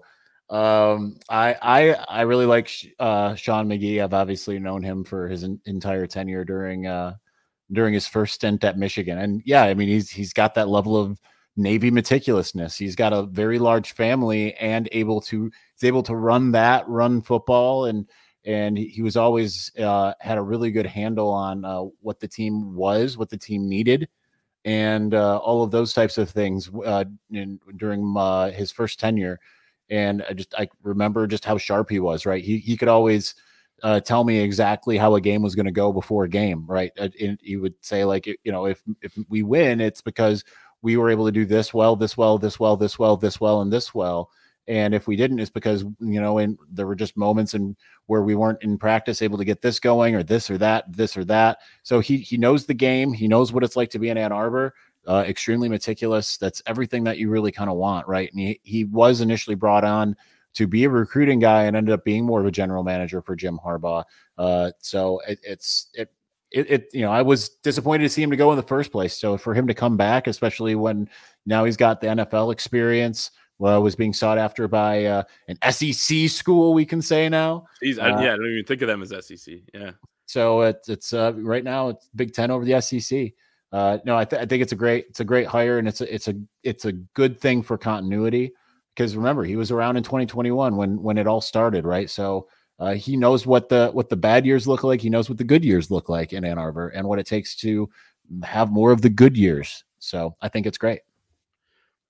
um, I, I, I really like uh, Sean McGee. I've obviously known him for his in, entire tenure during, uh, during his first stint at Michigan. And yeah, I mean, he's, he's got that level of Navy meticulousness. He's got a very large family and able to, he's able to run that, run football. And, and he was always uh, had a really good handle on uh, what the team was, what the team needed, and uh, all of those types of things uh, in, during uh, his first tenure. And I just, I remember just how sharp he was, right? He, he could always uh, tell me exactly how a game was going to go before a game, right? And he would say like, you know, if, if we win, it's because we were able to do this well, this well, this well, this well, this well, and this well. And if we didn't, it's because, you know, and there were just moments in where we weren't in practice able to get this going or this or that, this or that. So he, he knows the game. He knows what it's like to be in Ann Arbor. Uh, extremely meticulous. That's everything that you really kind of want, right? And he, he was initially brought on to be a recruiting guy and ended up being more of a general manager for Jim Harbaugh. Uh, so it, it's it, it it you know I was disappointed to see him to go in the first place. So for him to come back, especially when now he's got the N F L experience, well, was being sought after by uh, an S E C school, we can say now. He's, uh, yeah, I don't even think of them as S E C. Yeah. So it's it's uh, right now it's Big Ten over the S E C. Uh, no, I, th- I think it's a great, it's a great hire, and it's a, it's a, it's a good thing for continuity because remember he was around in twenty twenty-one when, when it all started, right? So uh, he knows what the, what the bad years look like. He knows what the good years look like in Ann Arbor and what it takes to have more of the good years. So I think it's great.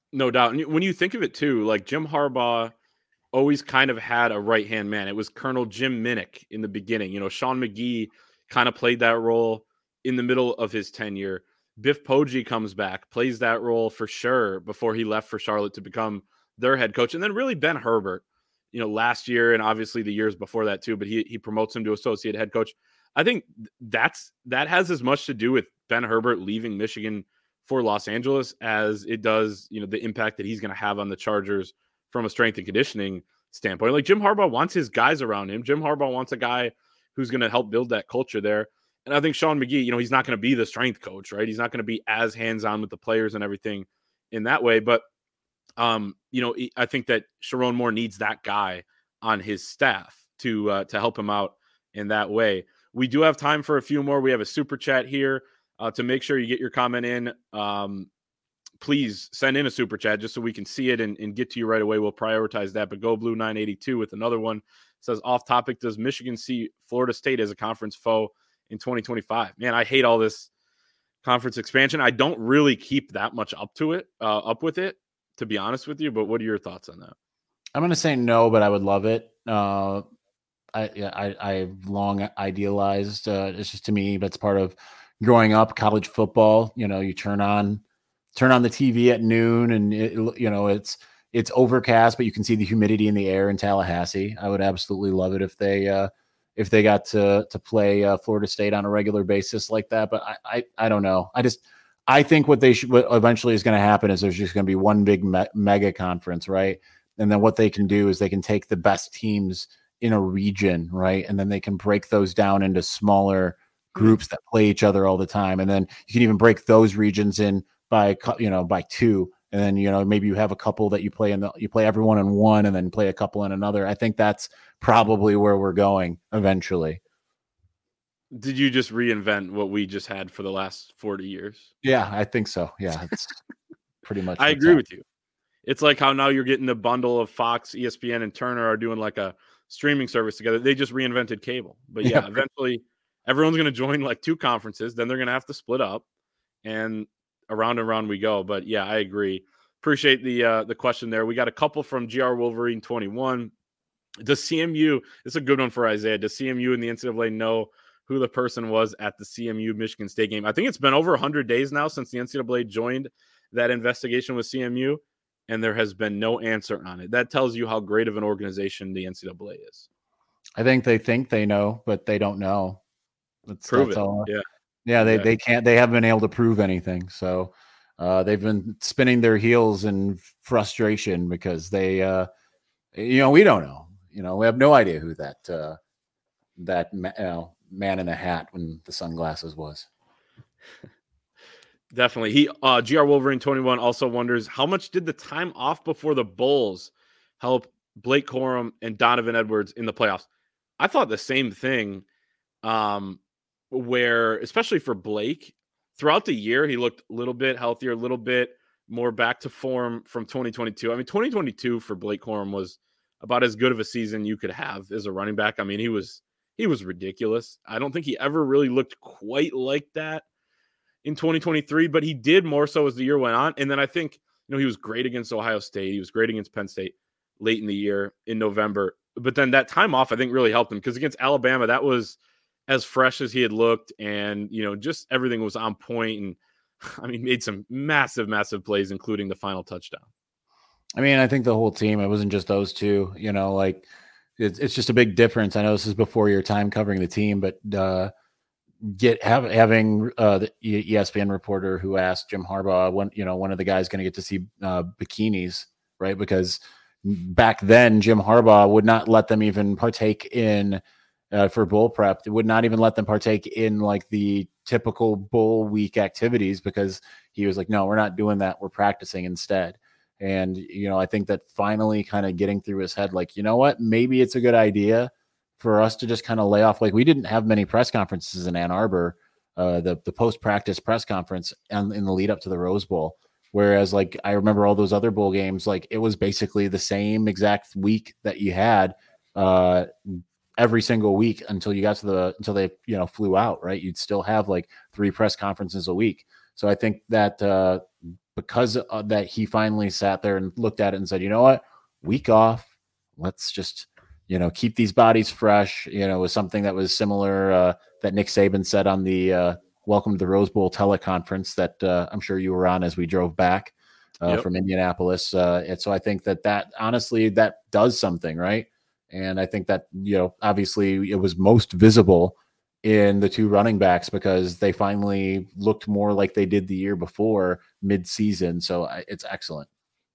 No doubt. And when you think of it too, like Jim Harbaugh always kind of had a right-hand man. It was Colonel Jim Minnick in the beginning. You know, Sean McGee kind of played that role in the middle of his tenure. Biff Poggi comes back, plays that role for sure before he left for Charlotte to become their head coach. And then really Ben Herbert, you know, last year and obviously the years before that too, but he he promotes him to associate head coach. I think that's that has as much to do with Ben Herbert leaving Michigan for Los Angeles as it does, you know, the impact that he's going to have on the Chargers from a strength and conditioning standpoint. Like Jim Harbaugh wants his guys around him. Jim Harbaugh wants a guy who's going to help build that culture there. And I think Sean McGee, you know, he's not going to be the strength coach, right? He's not going to be as hands-on with the players and everything in that way. But, um, you know, I think that Sherrone Moore needs that guy on his staff to uh, to help him out in that way. We do have time for a few more. We have a super chat here uh, to make sure you get your comment in. Um, please send in a super chat just so we can see it and, and get to you right away. We'll prioritize that. But Go Blue nine eighty-two with another one says, off topic, does Michigan see Florida State as a conference foe in twenty twenty-five? Man, I hate all this conference expansion. I don't really keep that much up to it, uh, up with it, to be honest with you. But what are your thoughts on that? I'm going to say no, but I would love it. Uh, I, I, I've long idealized, uh, it's just to me, that's part of growing up college football. You know, you turn on, turn on the T V at noon and it, you know, it's, it's overcast, but you can see the humidity in the air in Tallahassee. I would absolutely love it if they, uh, if they got to, to play uh, Florida State on a regular basis like that. But I, I, I don't know. I just, I think what they should, what eventually is going to happen is there's just going to be one big me- mega conference, right? And then what they can do is they can take the best teams in a region, right? And then they can break those down into smaller groups that play each other all the time. And then you can even break those regions in by, you know, by two. And then, you know, maybe you have a couple that you play in the, you play everyone in one and then play a couple in another. I think that's probably where we're going eventually. Did you just reinvent what we just had for the last forty years? Yeah, I think so. Yeah, it's pretty much. I agree with you. It's like how now you're getting the bundle of Fox, E S P N, and Turner are doing like a streaming service together. They just reinvented cable. But yeah, yeah. Eventually everyone's going to join like two conferences. Then they're going to have to split up, and around and around we go. But yeah, I agree. Appreciate the uh, the question there. We got a couple from G R Wolverine twenty-one. Does C M U, this is a good one for Isaiah, does C M U and the N C double A know who the person was at the C M U Michigan State game? I think it's been over one hundred days now since the N C double A joined that investigation with C M U. And there has been no answer on it. That tells you how great of an organization the N C double A is. I think they think they know, but they don't know. That's, prove that's it. all. Yeah. Yeah. They, yeah. they can't, they haven't been able to prove anything. So uh, they've been spinning their heels in frustration because they, uh, you know, we don't know, you know, we have no idea who that, uh, that you know, man in the hat when the sunglasses was. Definitely. He uh, G R Wolverine twenty-one also wonders, how much did the time off before the Bulls help Blake Corum and Donovan Edwards in the playoffs? I thought the same thing, um, where, especially for Blake, throughout the year, he looked a little bit healthier, a little bit more back to form from twenty twenty-two. I mean, twenty twenty-two for Blake Corum was about as good of a season you could have as a running back. I mean, he was he was ridiculous. I don't think he ever really looked quite like that in twenty twenty-three, but he did more so as the year went on. And then I think, you know, he was great against Ohio State. He was great against Penn State late in the year in November. But then that time off, I think, really helped him because against Alabama, that was as fresh as he had looked. And, you know, just everything was on point. And I mean, made some massive, massive plays, including the final touchdown. I mean, I think the whole team, it wasn't just those two, you know, like it's, it's just a big difference. I know this is before your time covering the team, but, uh, get have, having uh, the E S P N reporter who asked Jim Harbaugh when, you know, one of the guys going to get to see uh, bikinis, right? Because back then Jim Harbaugh would not let them even partake in uh, for bowl prep. It would not even let them partake in like the typical bowl week activities because he was like, no, we're not doing that. We're practicing instead. And, you know, I think that finally kind of getting through his head, like, you know what, maybe it's a good idea for us to just kind of lay off. Like we didn't have many press conferences in Ann Arbor, uh, the, the post-practice press conference and in the lead up to the Rose Bowl. Whereas like, I remember all those other bowl games, like it was basically the same exact week that you had uh, every single week until you got to the, until they, you know, flew out, right. You'd still have like three press conferences a week. So I think that uh, because of that, he finally sat there and looked at it and said, you know what, week off, let's just, you know, keep these bodies fresh. You know, it was something that was similar uh, that Nick Saban said on the uh, Welcome to the Rose Bowl teleconference that uh, I'm sure you were on as we drove back uh, yep. from Indianapolis. Uh, and so I think that that honestly, that does something, right? And I think that, you know, obviously it was most visible in the two running backs because they finally looked more like they did the year before mid-season. So I, it's excellent.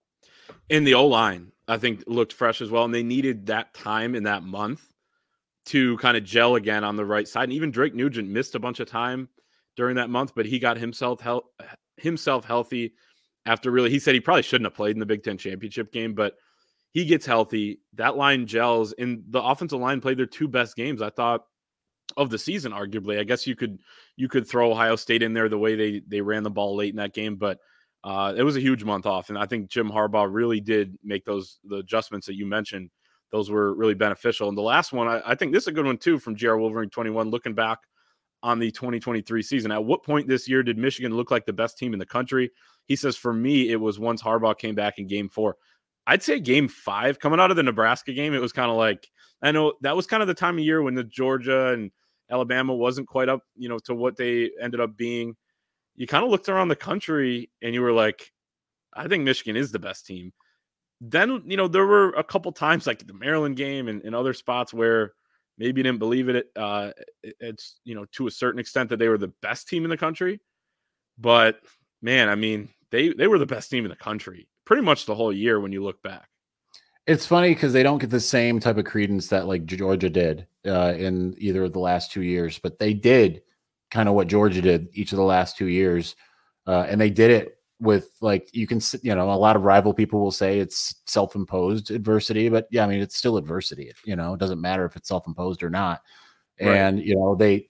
In the O-line, I think looked fresh as well. And they needed that time in that month to kind of gel again on the right side. And even Drake Nugent missed a bunch of time during that month, but he got himself health, himself healthy after really, he said he probably shouldn't have played in the Big Ten championship game, but he gets healthy. That line gels, and the offensive line played their two best games, I thought, of the season, arguably. I guess you could you could throw Ohio State in there the way they they ran the ball late in that game, but uh, it was a huge month off, and I think Jim Harbaugh really did make those the adjustments that you mentioned. Those were really beneficial. And the last one, I, I think this is a good one too from G R Wolverine twenty-one, looking back on the twenty twenty-three season. At what point this year did Michigan look like the best team in the country? He says, for me, it was once Harbaugh came back in game four. I'd say game five, coming out of the Nebraska game, it was kind of like, I know that was kind of the time of year when the Georgia and Alabama wasn't quite up, you know, to what they ended up being. You kind of looked around the country and you were like, I think Michigan is the best team. Then, you know, there were a couple times like the Maryland game and, and other spots where maybe you didn't believe it. Uh, it's, you know, to a certain extent that they were the best team in the country. But, man, I mean, they, they were the best team in the country pretty much the whole year when you look back. It's funny because they don't get the same type of credence that like Georgia did uh, in either of the last two years, but they did kind of what Georgia did each of the last two years. Uh, and they did it with like, you can, you know, a lot of rival people will say it's self-imposed adversity, but yeah, I mean, it's still adversity. It, you know, it doesn't matter if it's self-imposed or not. Right. And, you know, they,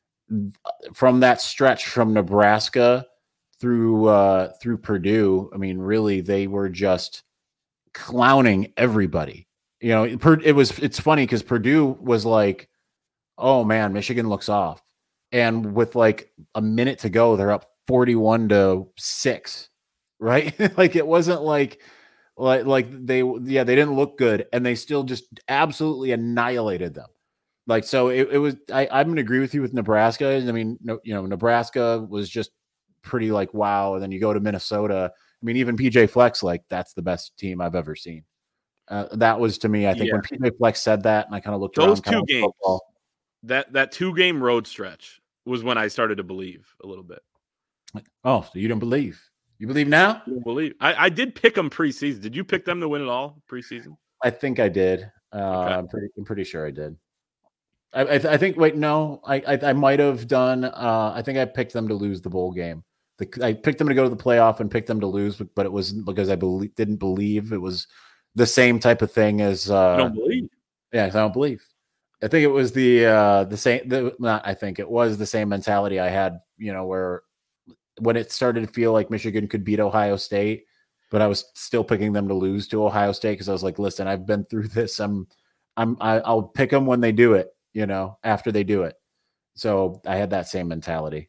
from that stretch from Nebraska through, uh, through Purdue, I mean, really, they were just clowning everybody. You know, it was, it's funny because Purdue was like, oh man, Michigan looks off. And with like a minute to go, they're up forty-one to six, right? Like it wasn't like, like, like they, yeah, they didn't look good and they still just absolutely annihilated them. Like, so it, it was, I, I'm going to agree with you with Nebraska. I mean, no, you know, Nebraska was just pretty like, wow. And then you go to Minnesota. I mean, even P J Flex, like that's the best team I've ever seen. Uh, that was to me, I think yeah. when P J Flex said that and I kind of looked those around two games, football, that, that two game road stretch was when I started to believe a little bit. Oh, so you don't believe? You believe now? I believe. I, I did pick them preseason. Did you pick them to win it all preseason? I think I did. Uh, okay. I'm pretty. I'm pretty sure I did. I, I, I think. Wait, no. I I, I might have done. Uh, I think I picked them to lose the bowl game. The, I picked them to go to the playoff and picked them to lose, but, but it wasn't because I believe, didn't believe it was the same type of thing as. Uh, I don't believe. Yeah, I don't believe. I think it was the uh, the same. The, not. I think it was the same mentality I had. You know, where when it started to feel like Michigan could beat Ohio State, but I was still picking them to lose to Ohio State because I was like, listen, I've been through this. I'm, I'm, I, I'll pick them when they do it. You know, after they do it. So I had that same mentality.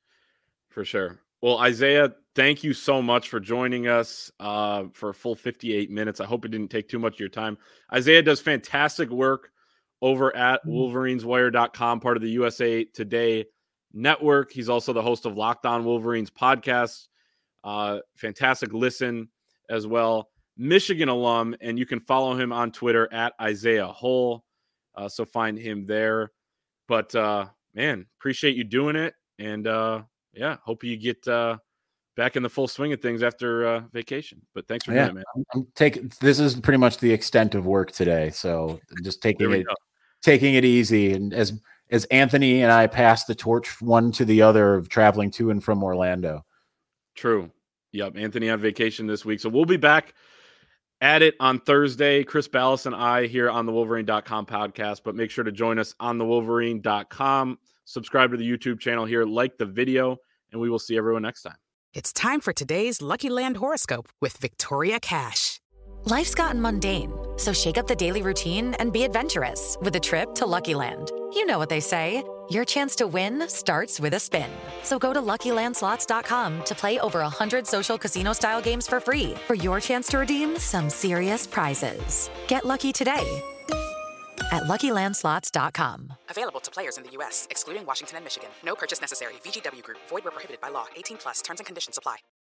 For sure. Well, Isaiah, thank you so much for joining us uh, for a full fifty-eight minutes. I hope it didn't take too much of your time. Isaiah does fantastic work over at Wolverines Wire dot com, part of the U S A Today network. He's also the host of Locked On Wolverines podcast. Uh, fantastic listen as well. Michigan alum, and you can follow him on Twitter at Isaiah Hull. Uh, so find him there. But, uh, man, appreciate you doing it. And, uh, yeah, hope you get uh, back in the full swing of things after uh, vacation. But thanks for yeah, doing it, man. I'm taking, this is pretty much the extent of work today. So just taking it, go. taking it easy. And as, as Anthony and I pass the torch one to the other of traveling to and from Orlando. True. Yep. Anthony on vacation this week. So we'll be back at it on Thursday. Chris Ballas and I here on the Wolverine dot com podcast, but make sure to join us on the Wolverine dot com. Subscribe to the YouTube channel here, like the video, and we will see everyone next time. It's time for today's Lucky Land horoscope with Victoria Cash. Life's gotten mundane, so shake up the daily routine and be adventurous with a trip to Lucky Land. You know what they say, Your chance to win starts with a spin. So go to Lucky Land Slots dot com to play over one hundred social casino-style games for free for your chance to redeem some serious prizes. Get lucky today at Lucky Land Slots dot com. Available to players in the U S, excluding Washington and Michigan. No purchase necessary. V G W Group. Void where prohibited by law. eighteen plus. Terms and conditions apply.